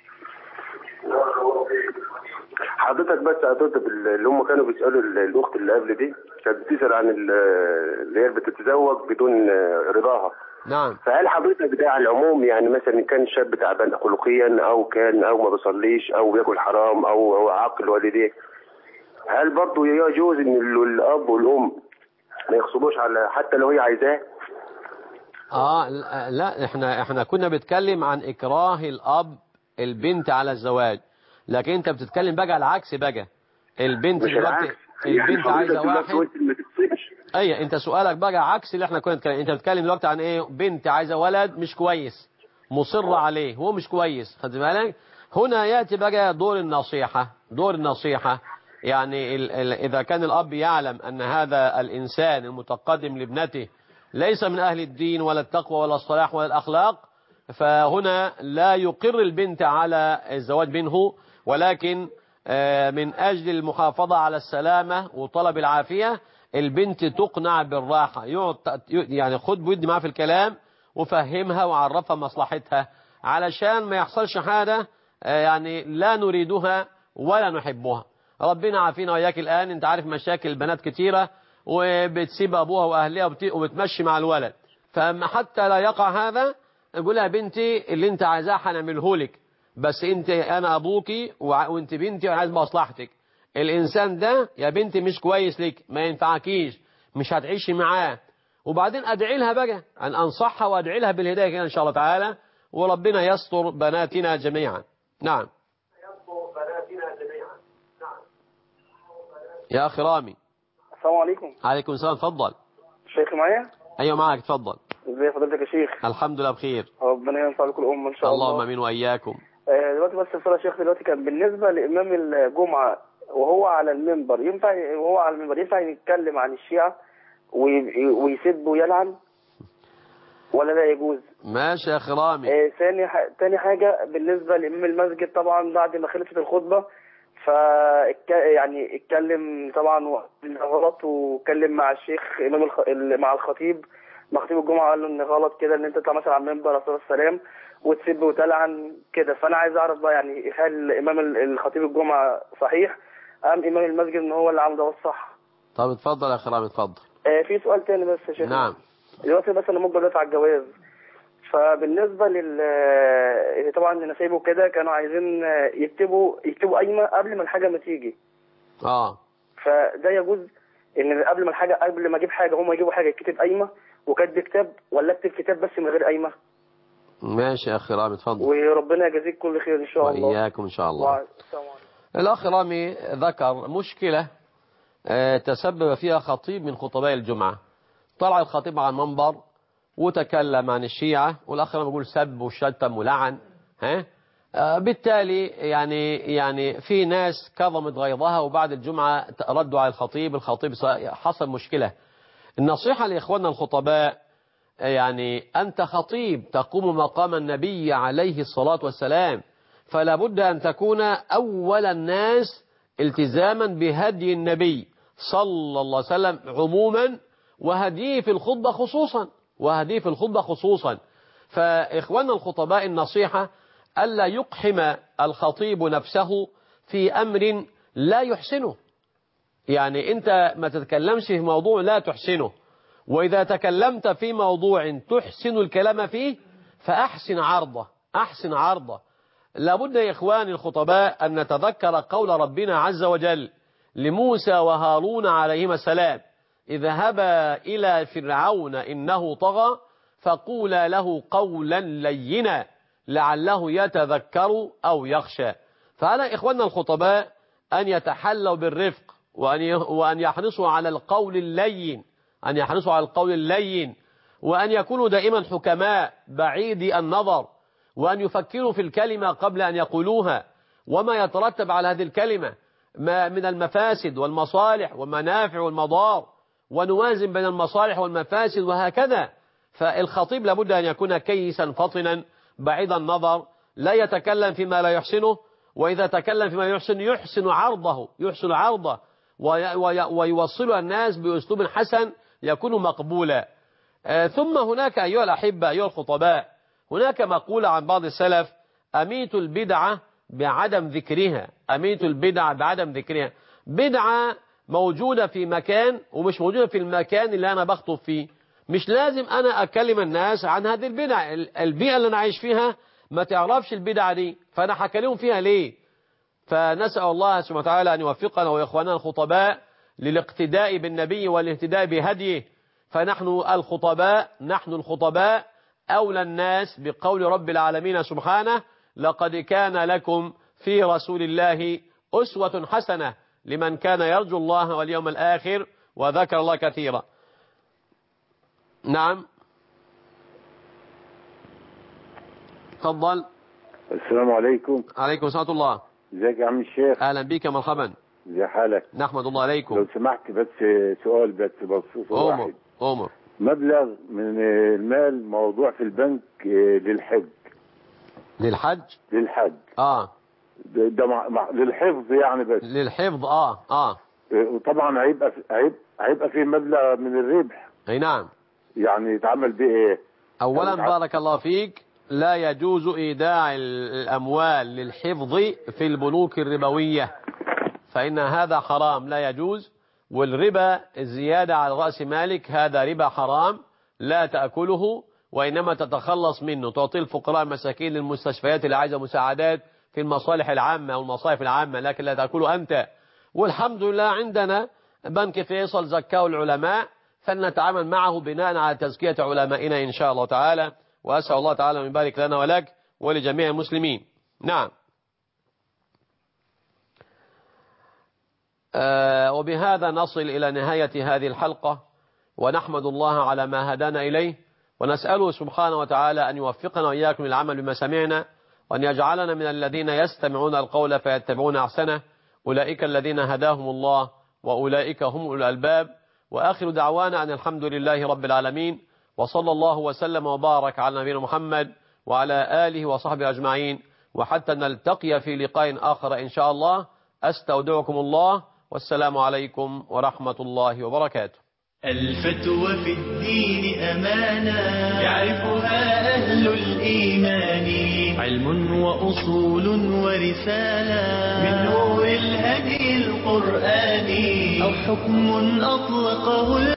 حضرتك بس حضرتك اللي هم كانوا بيسألوا الأخت اللي قبل دي، كانت بتسأل عن اللي هي بتتزوج بدون رضاها. نعم. فهل حضرتك ده على العموم، يعني مثلا كان شاب تعبان خلقيا أو كان أو ما بيصليش أو بياكل حرام أو هو عاقل والديه، هل برضه يجوز إن الأب والأم ما يغصبوش على حتى لو هي عايزاه؟ اه لا، احنا احنا كنا بنتكلم عن إكراه الأب البنت على الزواج، لكن انت بتتكلم بقى على العكس بقى. البنت دلوقتي البنت عايزه واحد. اي انت سؤالك بقى عكس اللي احنا كنا بنتكلم. انت بتتكلم دلوقتي عن ايه؟ بنت عايزه ولد مش كويس، مصره عليه، هو مش كويس، خد بالك. هنا ياتي بقى دور النصيحه، دور النصيحه. يعني ال ال اذا كان الاب يعلم ان هذا الانسان المتقدم لابنته ليس من اهل الدين ولا التقوى ولا الصلاح ولا الاخلاق، فهنا لا يقر البنت على الزواج منه، ولكن من أجل المحافظة على السلامة وطلب العافية البنت تقنع بالراحة، يعني خد بود معها في الكلام وفهمها وعرفها مصلحتها، علشان ما يحصلش حاجة يعني لا نريدها ولا نحبها. ربنا عافينا وإياك. الآن انت عارف مشاكل البنات كتيرة، وبتسيب أبوها وأهلها وبتمشي مع الولد، فأما حتى لا يقع هذا قول لها بنتي اللي انت عايزاه هنعمله لك، بس انت انا ابوكي وانت بنتي وعايز مصلحتك. الانسان ده يا بنتي مش كويس لك، ما ينفعكيش، مش هتعيشي معاه. وبعدين ادعي لها بقى، ان انصحها وادعي لها بالهدايه كده ان شاء الله تعالى، وربنا يستر بناتنا جميعا. نعم. يا اخي رامي. السلام عليكم. عليكم السلام، اتفضل. شيخ معايا؟ ايوه معاك، اتفضل. ازي فضيلتك يا شيخ؟ الحمد لله بخير. ربنا ينفع لكم الامه ان شاء الله. اللهم امين واياكم. آه دلوقتي بس الصلاه يا شيخ، دلوقتي كان بالنسبه لامام الجمعه وهو على المنبر، ينفع وهو على المنبر ينفع يتكلم عن الشيعه ويسب ويلعن ولا لا يجوز؟ ماشي يا اخي رامي. آه ثاني ح... ثاني حاجه بالنسبه لامام المسجد، طبعا بعد ما خلصت الخطبه ف يعني اتكلم طبعا غلط، واتكلم مع الشيخ امام الخ... مع الخطيب مع خطيب الجمعه، قال له ان غلط كده ان انت تطلع مثلا على المنبر عليه الصلاه والسلام وتسب وتلعن كده. فانا عايز اعرف بقى يعني هل امام الخطيب الجمعه صحيح ام امام المسجد ان هو اللي عامل ده الصح؟ طب اتفضل يا اخي رامي، اتفضل. آه في سؤال تاني بس يا شيخ. نعم. دلوقتي بس انا ممكن دلوقتي على الجواز، فبالنسبه لل طبعا النسايب كده كانوا عايزين يكتبوا يكتبوا قايمه قبل ما الحاجه ما تيجي. اه. فده يجوز ان قبل ما الحاجه قبل ما اجيب حاجه هم يجيبوا حاجه يكتب قايمه وكاتب كتاب، ولا اكتب كتاب بس من غير قايمه؟ ماشي يا اخي رامي، اتفضل. وربنا يجازيك كل خير ان شاء الله. واياكم ان شاء الله. الاخ رامي ذكر مشكله تسبب فيها خطيب من خطباء الجمعه. طلع الخطيب على المنبر وتكلم عن الشيعة، والآخر بيقول سب وشتم ولعن. ها بالتالي يعني يعني في ناس كظمت غيظها، وبعد الجمعة ردوا على الخطيب. الخطيب حصل مشكلة. النصيحة لإخواننا الخطباء، يعني أنت خطيب تقوم مقام النبي عليه الصلاة والسلام، فلا بد أن تكون أول الناس التزاما بهدي النبي صلى الله عليه وسلم عموما، وهديه في الخطبة خصوصا وهديه في الخطبة خصوصا. فإخواننا الخطباء النصيحة ألا يقحم الخطيب نفسه في أمر لا يحسنه. يعني أنت ما تتكلمش في موضوع لا تحسنه، وإذا تكلمت في موضوع تحسن الكلام فيه فأحسن عرضه أحسن عرضه. لابد يا إخواني الخطباء أن نتذكر قول ربنا عز وجل لموسى وهارون عليهما السلام: اذهبا إلى فرعون إنه طغى فقولا له قولا لينا لعله يتذكر أو يخشى. فعلى إخواننا الخطباء أن يتحلوا بالرفق، وأن يحرصوا على القول اللين أن يحرصوا على القول اللين وأن يكونوا دائما حكماء بعيدي النظر، وأن يفكروا في الكلمة قبل أن يقولوها وما يترتب على هذه الكلمة ما من المفاسد والمصالح والمنافع والمضار، ونوازن بين المصالح والمفاسد وهكذا. فالخطيب لابد أن يكون كيسا فطنا بعيد النظر، لا يتكلم فيما لا يحسنه، وإذا تكلم فيما يحسن يحسن عرضه يحسن عرضه ويوصل الناس بأسلوب حسن يكون مقبولا. ثم هناك أيها الأحبة أيها الخطباء، هناك مقولة عن بعض السلف: أميت البدعة بعدم ذكرها أميت البدعة بعدم ذكرها. بدعة موجودة في مكان ومش موجودة في المكان اللي أنا بخطب فيه. مش لازم أنا أكلم الناس عن هذه البدع، البيئة اللي أنا عايش فيها ما تعرفش البدعة دي، فأنا هكلمهم فيها ليه؟ فنسأل الله سبحانه وتعالى أن يوفقنا وإخواننا الخطباء للاقتداء بالنبي والاهتداء بهديه. فنحن الخطباء نحن الخطباء أولى الناس بقول رب العالمين سبحانه: لقد كان لكم في رسول الله أسوة حسنة لمن كان يرجو الله واليوم الآخر وذكر الله كثيرا. نعم، تفضل. السلام عليكم. عليكم السلام الله. ازيك يا عم الشيخ؟ اهلا بك، مرحبا. ازي حالك؟ نحمد الله عليكم. لو سمحت بس سؤال بس بخصوص واحد. عمر مبلغ من المال موضوع في البنك للحج. للحج؟ للحج اه ده, ده مع... مع... للحفظ يعني، بس للحفظ. اه اه وطبعا هيبقى هيبقى هيبقى فيه مبلغ من الربح. اي نعم. يعني يتعمل بيه ايه؟ اولا يعني بارك الله فيك، لا يجوز ايداع الاموال للحفظ في البنوك الربوية، فإن هذا حرام لا يجوز. والربا الزيادة على رأس مالك هذا ربا حرام لا تأكله، وإنما تتخلص منه، تعطي الفقراء المساكين للمستشفيات اللي عايزة مساعدات في المصالح العامة والمصائف العامة، لكن لا تأكله أنت. والحمد لله عندنا بنك فيصل زكاه العلماء، فلنتعامل معه بناء على تزكية علمائنا إن شاء الله تعالى، وأسأل الله تعالى أن يبارك لنا ولك ولجميع المسلمين. نعم. آه وبهذا نصل إلى نهاية هذه الحلقة، ونحمد الله على ما هدانا إليه، ونسأله سبحانه وتعالى أن يوفقنا وإياكم للعمل بما سمعنا، وأن يجعلنا من الذين يستمعون القول فيتبعون أحسنه، أولئك الذين هداهم الله وأولئك هم أولو الألباب. وآخر دعوانا أن الحمد لله رب العالمين، وصلى الله وسلم وبارك على نبينا محمد وعلى آله وصحبه أجمعين، وحتى نلتقي في لقاء آخر إن شاء الله. أستودعكم الله، والسلام عليكم ورحمة الله وبركاته. الفتوى في الدين أمانة يعرفها أهل الإيمان، علم وأصول ورسالة من نور الهدي القرآني، أو حكم أطلقه